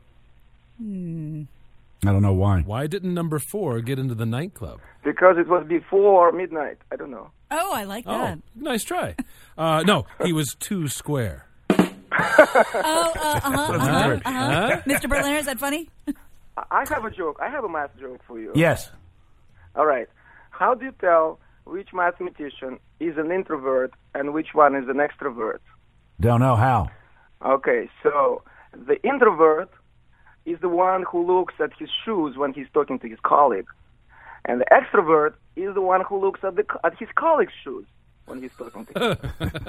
Hmm. I don't know why. Why didn't number four get into the nightclub? Because it was before midnight. I don't know. Oh, I like that. Oh, nice try. Uh, no, he was too square. Oh, uh, uh-huh, uh-huh, great. uh-huh. Huh? Mister Berliner, is that funny? I have a joke. I have a math joke for you. Yes. All right. How do you tell which mathematician is an introvert and which one is an extrovert? Don't know how. Okay, so the introvert is the one who looks at his shoes when he's talking to his colleague, and the extrovert is the one who looks at the at his colleague's shoes when he's talking to him.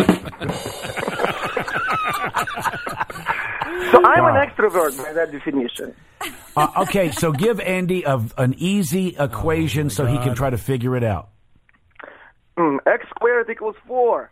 So I'm Wow. an extrovert by that definition. Uh, okay, so give Andy a, an easy equation Oh, so he can try to figure it out. Mm, x squared equals four.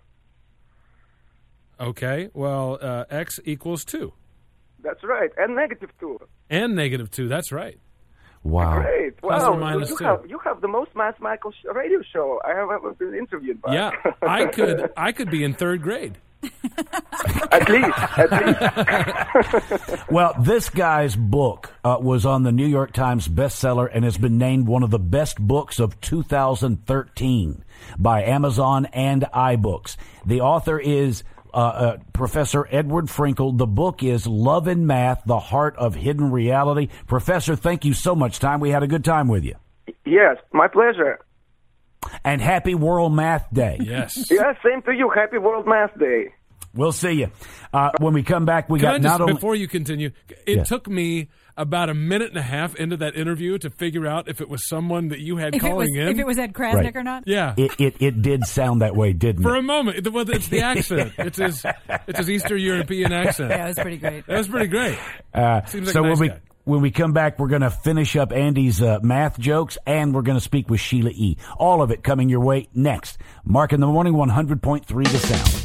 Okay, well, uh, x equals two. That's right, and negative two. And negative two, that's right. Wow. Great. Plus Wow, or minus you two. have you have the most mathematical sh- radio show I have ever been interviewed by. Yeah, I could I could be in third grade. At least, at least. Well, this guy's book uh, was on the New York Times bestseller and has been named one of the best books of two thousand thirteen by Amazon and iBooks. The author is uh, uh, Professor Edward Frinkle. The book is Love and Math, The Heart of Hidden Reality. Professor, thank you so much, time. We had a good time with you. Yes, my pleasure. And happy World Math Day. Yes. Yeah, same to you. Happy World Math Day. We'll see you. Uh, when we come back, we Can got I just, not only... before you continue, it Yes. took me about a minute and a half into that interview to figure out if it was someone that you had If it, was, calling in. if it was Ed Krasnick Right. or not? Yeah. It, it, it did sound that way, didn't For it? a moment, it, well, it's the accent. It's his, it's his Eastern European accent. Yeah, it was pretty great. That was pretty great. Uh, Seems like so a nice when we guy. when we come back, we're going to finish up Andy's uh, math jokes, and we're going to speak with Sheila E. All of it coming your way next. Mark in the Morning, one hundred point three The Sound.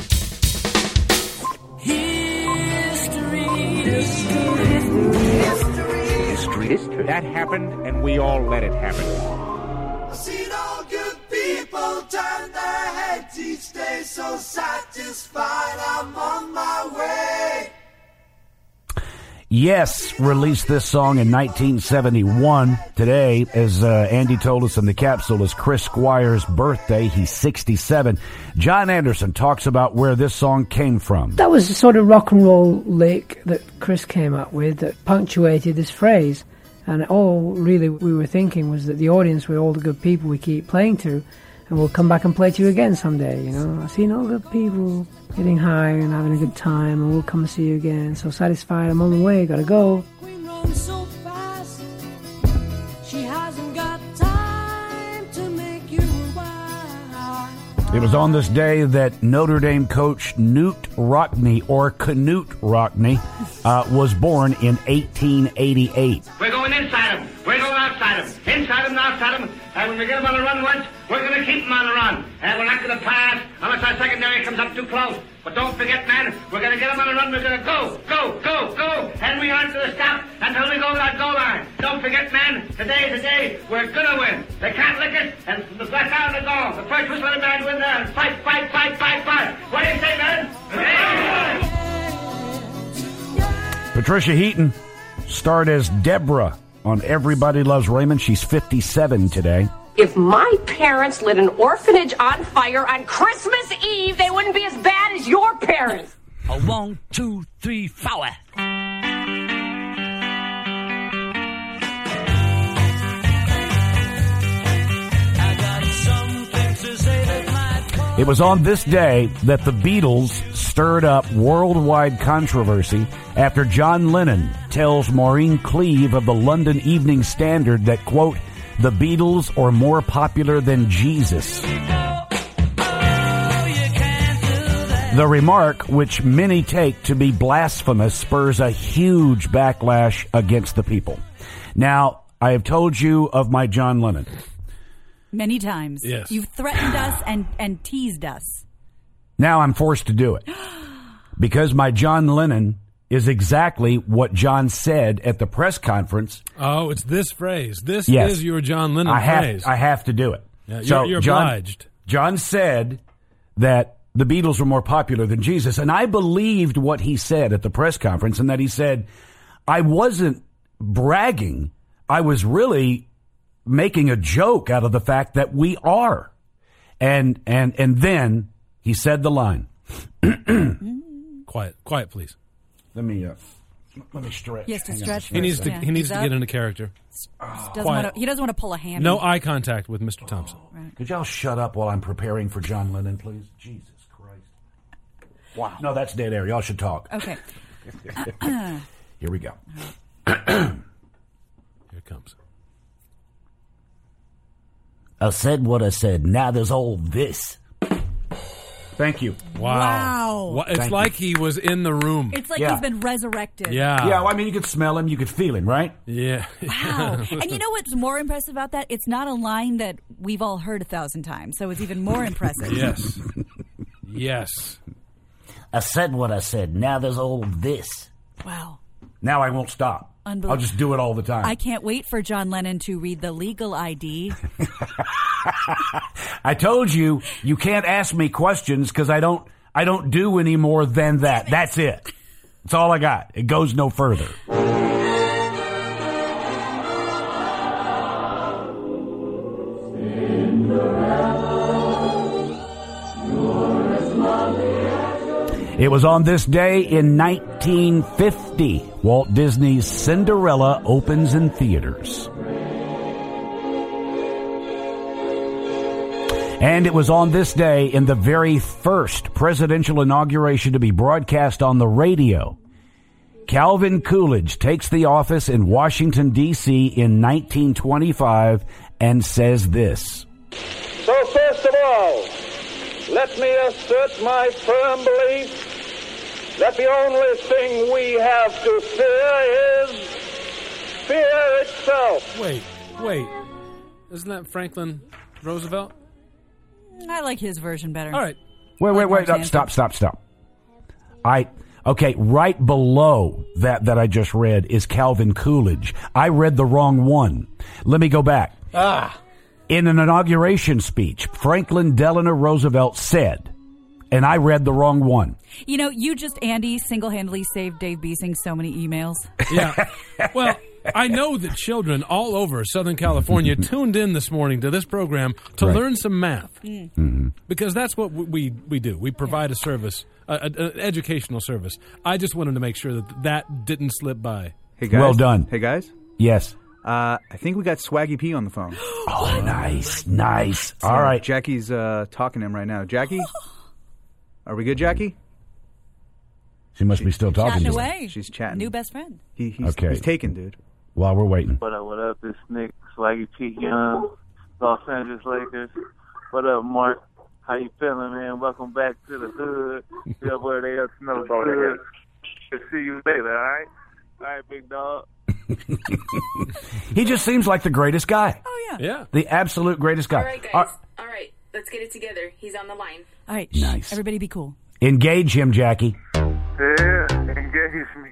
History. History. That happened, and we all let it happen. Seen all good people turn their heads each day, so satisfied I'm on my way. Yes released this song in nineteen seventy-one. Today, as uh, Andy told us in the capsule, is Chris Squire's birthday. He's sixty-seven. John Anderson talks about where this song came from. That was the sort of rock and roll lick that Chris came up with that punctuated this phrase. And all really we were thinking was that the audience were all the good people we keep playing to, and we'll come back and play to you again someday, you know. I've seen all good people getting high and having a good time, and we'll come and see you again. So satisfied, I'm on the way, gotta go. So fast, she hasn't got time to make you wild. It was on this day that Notre Dame coach Knute Rockne, or Knute Rockne, uh, was born in eighteen eighty-eight. We're going inside them. We're going outside them. Inside them and outside them. And when we get them on the run once, we're going to keep them on the run. And we're not going to pass unless our secondary comes up too close. But don't forget, man, we're going to get them on the run. We're going to go, go, go, go. And we aren't going to stop until we go to that goal line. Don't forget, man, today's the day we're going to win. They can't lick us, and the left out of the goal. The first whistle of the man win there. And fight, fight, fight, fight, fight. What do you say, man? Patricia Heaton starred as Deborah on Everybody Loves Raymond. She's fifty-seven today. If my parents lit an orphanage on fire on Christmas Eve, they wouldn't be as bad as your parents. A one, two, three, four. It was on this day that the Beatles stirred up worldwide controversy after John Lennon tells Maureen Cleave of the London Evening Standard that, quote, the Beatles are more popular than Jesus. The remark, which many take to be blasphemous, spurs a huge backlash against the people. Now, I have told you of my John Lennon. Many times. Yes. You've threatened us and, and teased us. Now I'm forced to do it. Because my John Lennon is exactly what John said at the press conference. Oh, it's this phrase. This Yes. is your John Lennon I have, phrase. I have to do it. Yeah, you're, so you're John, obliged. John said that the Beatles were more popular than Jesus, and I believed what he said at the press conference, and that he said, I wasn't bragging. I was really making a joke out of the fact that we are. And and and then he said the line. Quiet, quiet, please. Let me uh, let me stretch. He has to Hang on. stretch. He needs to. Yeah. He needs He's to up. get into character. Doesn't Quiet. wanna, he doesn't want to pull a hammy. No eye contact with Mister Thompson. Could y'all shut up while I'm preparing for John Lennon, please? Jesus Christ. Wow. No, that's dead air. Y'all should talk. Okay. Here we go. Here it comes. I said what I said. Now there's all this. Thank you. Wow. Wow. Wha- It's Thank like he was in the room. It's like Yeah. he's been resurrected. Yeah. Yeah, well, I mean, you could smell him, you could feel him, right? Yeah. Wow. And you know what's more impressive about that? It's not a line that we've all heard a thousand times, so it's even more impressive. Yes. Yes. I said what I said. Now there's all this. Wow. Now I won't stop. Unbelievable. I'll just do it all the time. I can't wait for John Lennon to read the legal I D. I told you, you can't ask me questions because I don't, I don't do any more than that. That's it. That's all I got. It goes no further. It was on this day in nineteen fifty, Walt Disney's Cinderella opens in theaters. And it was on this day in the very first presidential inauguration to be broadcast on the radio. Calvin Coolidge takes the office in Washington, D C in nineteen twenty-five and says this. So first of all, let me assert my firm belief that the only thing we have to fear is fear itself. Wait, wait. Isn't that Franklin Roosevelt? I like his version better. All right. Wait, wait, wait. Mark's No, stop, stop, stop. I, okay, right below that that I just read is Calvin Coolidge. I read the wrong one. Let me go back. Ah. In an inauguration speech, Franklin Delano Roosevelt said, and I read the wrong one. You know, you just, Andy, single-handedly saved Dave Beasing so many emails. Yeah. Well, I know that children all over Southern California tuned in this morning to this program to Right. learn some math. Mm. Mm-hmm. Because that's what we we do. We provide a service, a, a, an educational service. I just wanted to make sure that that didn't slip by. Hey guys. Well done. Hey guys. Yes. Uh, I think we got Swaggy P on the phone. Oh, nice, nice. So All right. Jackie's uh, talking to him right now. Jackie? Are we good, Jackie? She must be still talking Chatting to you. away. She's chatting. New best friend. He, he's, Okay. he's taken, dude. While we're waiting. What up, what up? It's Nick, Swaggy P. Young, Los Angeles Lakers. What up, Mark? How you feeling, man? Welcome back to the hood. Yeah, boy, they up to know the hood. Good to see you later, all right? All right, big dog. He just seems like the greatest guy. Oh, yeah. Yeah. The absolute greatest guy. All right, guys. All right, let's get it together. He's on the line. All right. Nice. Shh, everybody be cool. Engage him, Jackie. Yeah, engage me.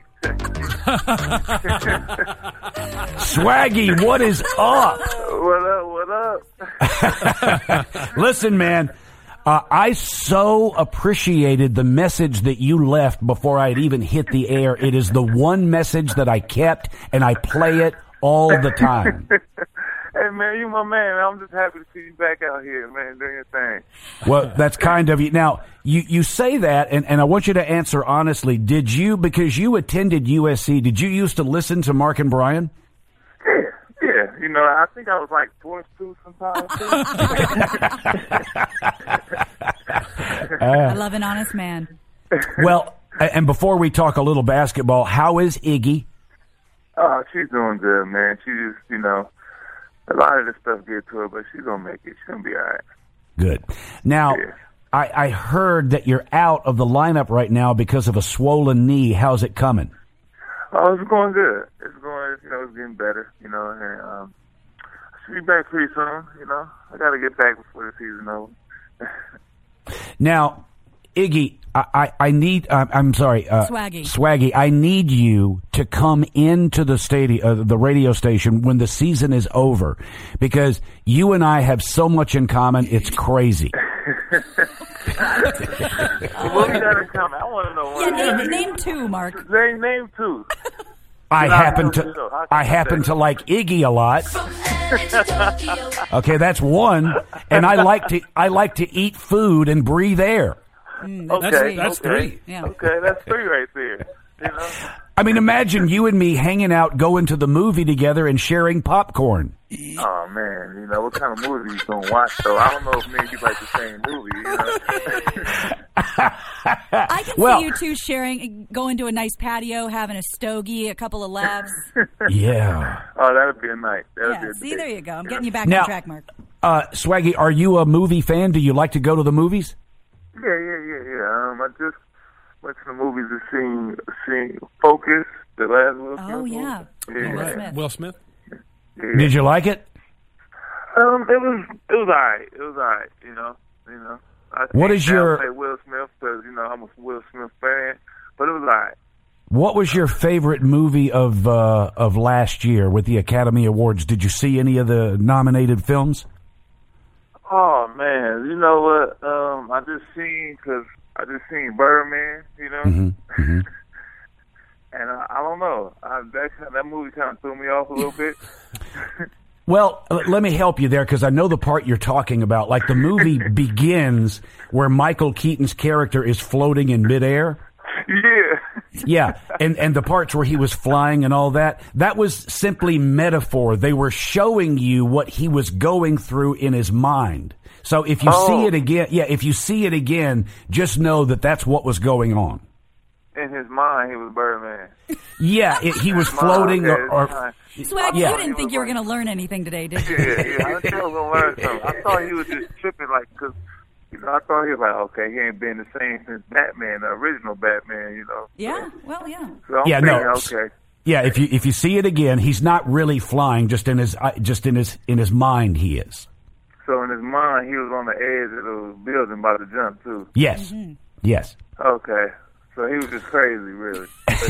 Swaggy, what is up? What up, what up? Listen, man, uh, I so appreciated the message that you left before I had even hit the air. It is the one message that I kept, and I play it all the time. Hey, man, you my man. I'm just happy to see you back out here, man, doing your thing. Well, that's kind of you. Now, you, you say that, and, and I want you to answer honestly. Did you, because you attended U S C, did you used to listen to Mark and Brian? Yeah, yeah. You know, I think I was like forced to sometimes. I love an honest man. Well, a- and before we talk a little basketball, how is Iggy? Oh, she's doing good, man. She just, you know, a lot of this stuff get to her, but she's going to make it. She's going to be all right. Good. Now, Yeah. I, I heard that you're out of the lineup right now because of a swollen knee. How's it coming? Oh, it's going good. It's going, you know, it's getting better, you know, and um, I should be back pretty soon, you know. I got to get back before the season over. Now, Iggy, I, I, I need, uh, I'm sorry. Uh, Swaggy. Swaggy, I need you to come into the stadium, uh, the radio station when the season is over, because you and I have so much in common, it's crazy. What we got in common? I want to know what. Yeah, name, name two, Mark. Name, name two. I Not happen really to, sure. How can I you happen say? to like Iggy a lot. Okay, that's one. And I like to, I like to eat food and breathe air. Mm, Okay, that's, that's okay. three. Yeah. Okay, that's three right there. You know? I mean, imagine you and me hanging out, going to the movie together and sharing popcorn. Oh man, you know what kind of movie you gonna watch though? I don't know if me and you like the same movie. You know? I can Well- see you two sharing, going to a nice patio, having a stogie, a couple of laughs. Yeah. Oh, that would be a night. That would Yeah, be a see, date. there you go. I'm getting you back Now- on track, Mark. Uh, Swaggy, are you a movie fan? Do you like to go to the movies? Yeah, yeah, yeah, yeah. Um, I just went to the movies and seen seen Focus, the last Will Smith Oh, movie. yeah. Yeah. Will Smith. Will Smith? Yeah. Did you like it? Um, it was it was alright. It was alright. You know, you know. I What can't is your- downplay Will Smith because you know I'm a Will Smith fan, but it was alright. What was your favorite movie of uh, of last year with the Academy Awards? Did you see any of the nominated films? Oh man, you know what? Um, I just seen because I just seen Birdman. You know, Mm-hmm. Mm-hmm. and I, I don't know. I, that that movie kind of threw me off a little bit. Well, l- let me help you there because I know the part you're talking about. Like the movie begins where Michael Keaton's character is floating in midair. Yeah. Yeah, and and the parts where he was flying and all that, that was simply metaphor. They were showing you what he was going through in his mind. So if you Oh. see it again, yeah, if you see it again, just know that that's what was going on. In his mind, he was Birdman. Yeah, it, he was floating or, or Swag, yeah. you didn't think you were going to learn anything today, did you? Yeah, yeah. I thought I was gonna learn something. I thought he was just tripping, like, cause you know, I thought he was like, okay, he ain't been the same since Batman, the original Batman, you know. Yeah, well, yeah. So I'm Yeah, thinking, no. okay. Yeah, if you if you see it again, he's not really flying. Just in his uh, just in his in his mind, he is. So in his mind, he was on the edge of the building about to jump too. Yes, yes. Okay. So he was just crazy, really.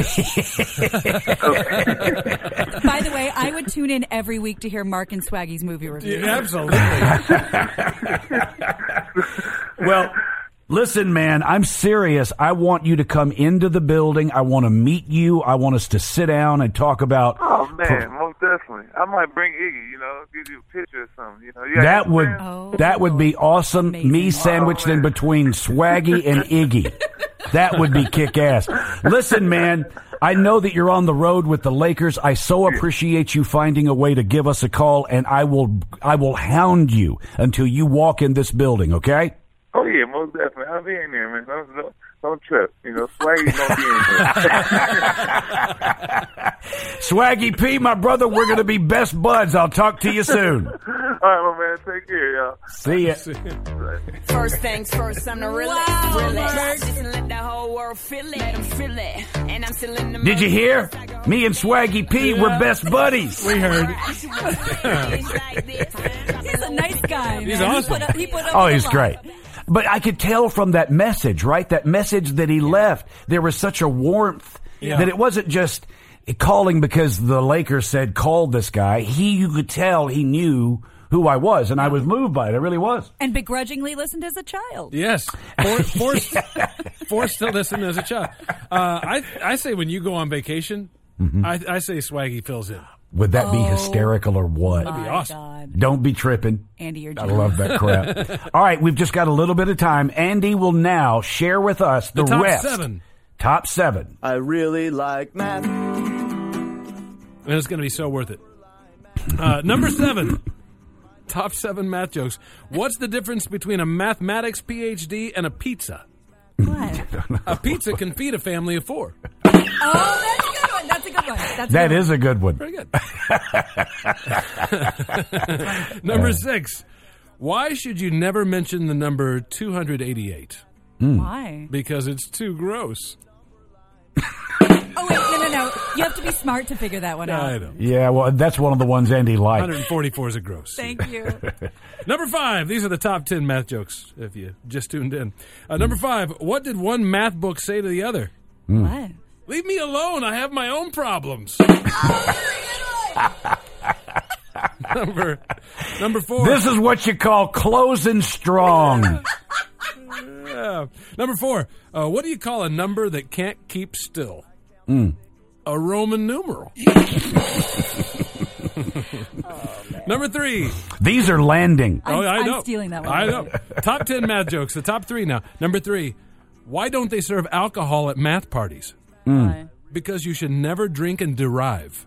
By the way, I would tune in every week to hear Mark and Swaggy's movie reviews. Yeah, absolutely. Well, Listen, man, I'm serious. I want you to come into the building. I want to meet you. I want us to sit down and talk about. Oh man, most definitely. I might bring Iggy. You know, give you a picture or something. You know, you That would oh. that would be awesome. Me sandwiched Oh, in between Swaggy and Iggy. That would be kick ass. Listen, man, I know that you're on the road with the Lakers. I so appreciate you finding a way to give us a call, and I will I will hound you until you walk in this building. Okay? Oh yeah, most definitely. I'll be in there, man. Don't don't, don't trip. You know, Swaggy don't be in there. Swaggy P, my brother, we're going to be best buds. I'll talk to you soon. All right, my man. Take care, y'all. See ya. First things first, I'm the realest. Wow, realest. Just let the whole world feel it. Let them feel it. And I'm still in the Did you hear? Me and Swaggy P, we're best buddies. We heard. He's a nice guy. He's man. awesome. He put up, he put up Oh, with he's a lot. great. But I could tell from that message, right? That message that he left, there was such a warmth Yeah. that it wasn't just calling because the Lakers said, call this guy. He, you could tell he knew who I was, and I was moved by it. I really was. And begrudgingly listened as a child. Yes, For, forced, forced to listen as a child. Uh, I I say when you go on vacation, Mhm. I, I say Swaggy fills in. Would that be Oh, hysterical or what? That'd be My awesome. God. Don't be tripping. Andy, you're I love that crap. All right, we've just got a little bit of time. Andy will now share with us the, The top rest. seven. Top seven. I really like math. And it's going to be so worth it. Uh, number seven. Top seven math jokes. What's the difference between a mathematics P H D and a pizza? What? A pizza can feed a family of four. Oh, that's a good one. That's a good one. That's a That good is a good one. Very good. Number six. Why should you never mention the number two hundred eighty-eight? one. Why? Because it's too gross. Oh, wait, no, no, no. You have to be smart to figure that one out. I know. Yeah, well, that's one of the ones Andy liked. one hundred forty-four is a gross. Thank you. Number five. These are the top ten math jokes, if you just tuned in. Uh, number five. What did one math book say to the other? What? Leave me alone. I have my own problems. number, number four. This is what you call closing strong. Yeah. Number four. Uh, what do you call a number that can't keep still? Mm. A Roman numeral. Number three. These are landing. Oh, I'm, I I'm know. stealing that one. I know. Top ten math jokes. The top three now. Number three. Why don't they serve alcohol at math parties? Why? Because you should never drink and derive.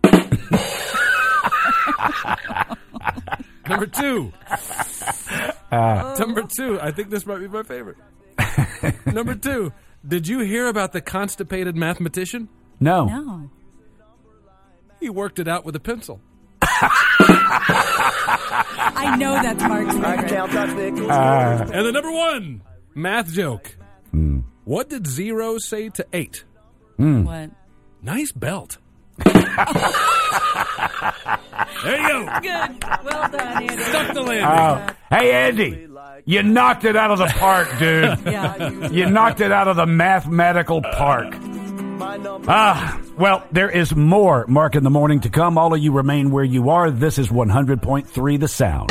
Number two. Uh, Number two. I think this might be my favorite. Number two. Did you hear about the constipated mathematician? no. No. He worked it out with a pencil. I know that's Mark's I favorite. count on nickels. Uh, And the number one math joke. mm. What did zero say to eight? Mm. What? Nice belt. There you go. Good. Well done, Andy. Stuck the landing. Oh. Hey, Andy, you knocked it out of the park, dude. Yeah. You knocked it out of the mathematical park. Ah, well, there is more Mark in the Morning to come. All of you remain where you are. This is one hundred point three The Sound.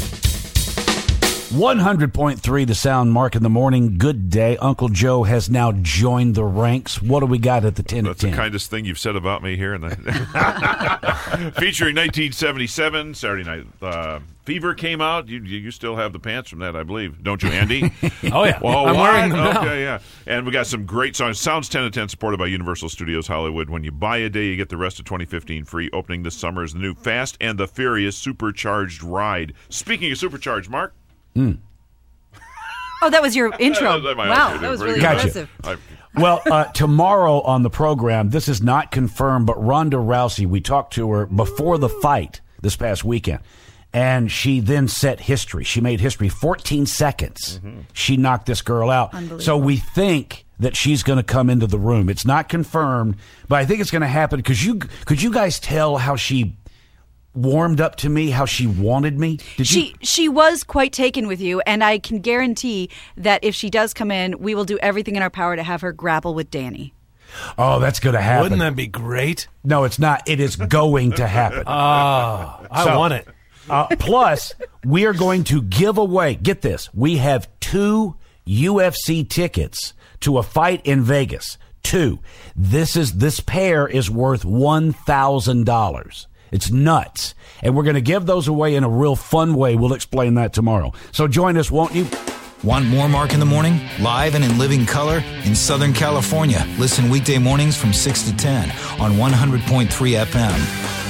one hundred point three The Sound, Mark in the Morning. Good day. Uncle Joe has now joined the ranks. What do we got at the ten That's at ten? the kindest thing you've said about me here. In the Featuring nineteen seventy-seven, Saturday Night uh, Fever came out. You, you still have the pants from that, I believe. Don't you, Andy? Oh, yeah. Well, I'm what? wearing them now. Okay, yeah. And we got some great songs. Sounds ten to ten, supported by Universal Studios Hollywood. When you buy a day, you get the rest of twenty fifteen free. Opening this summer is the new Fast and the Furious Supercharged ride. Speaking of supercharged, Mark. Mm. Oh, that was your intro. That might Wow, also that do. was Very really good. Gotcha. impressive. I- Well, uh, tomorrow on the program, this is not confirmed, but Ronda Rousey, we talked to her before the fight this past weekend, and she then set history. She made history. fourteen seconds. Mm-hmm. She knocked this girl out. So we think that she's going to come into the room. It's not confirmed, but I think it's going to happen. Because you, could you guys tell how she warmed up to me, how she wanted me? Did She you? she was quite taken with you, and I can guarantee that if she does come in, we will do everything in our power to have her grapple with Danny. Oh, that's going to happen. Wouldn't that be great? No, it's not. It is going to happen. Oh, I So, want it. Uh, plus, we are going to give away, get this, we have two U F C tickets to a fight in Vegas. Two, this is this pair is worth one thousand dollars. It's nuts. And we're going to give those away in a real fun way. We'll explain that tomorrow. So join us, won't you? Want more Mark in the Morning? Live and in living color in Southern California. Listen weekday mornings from six to ten on one hundred point three F M.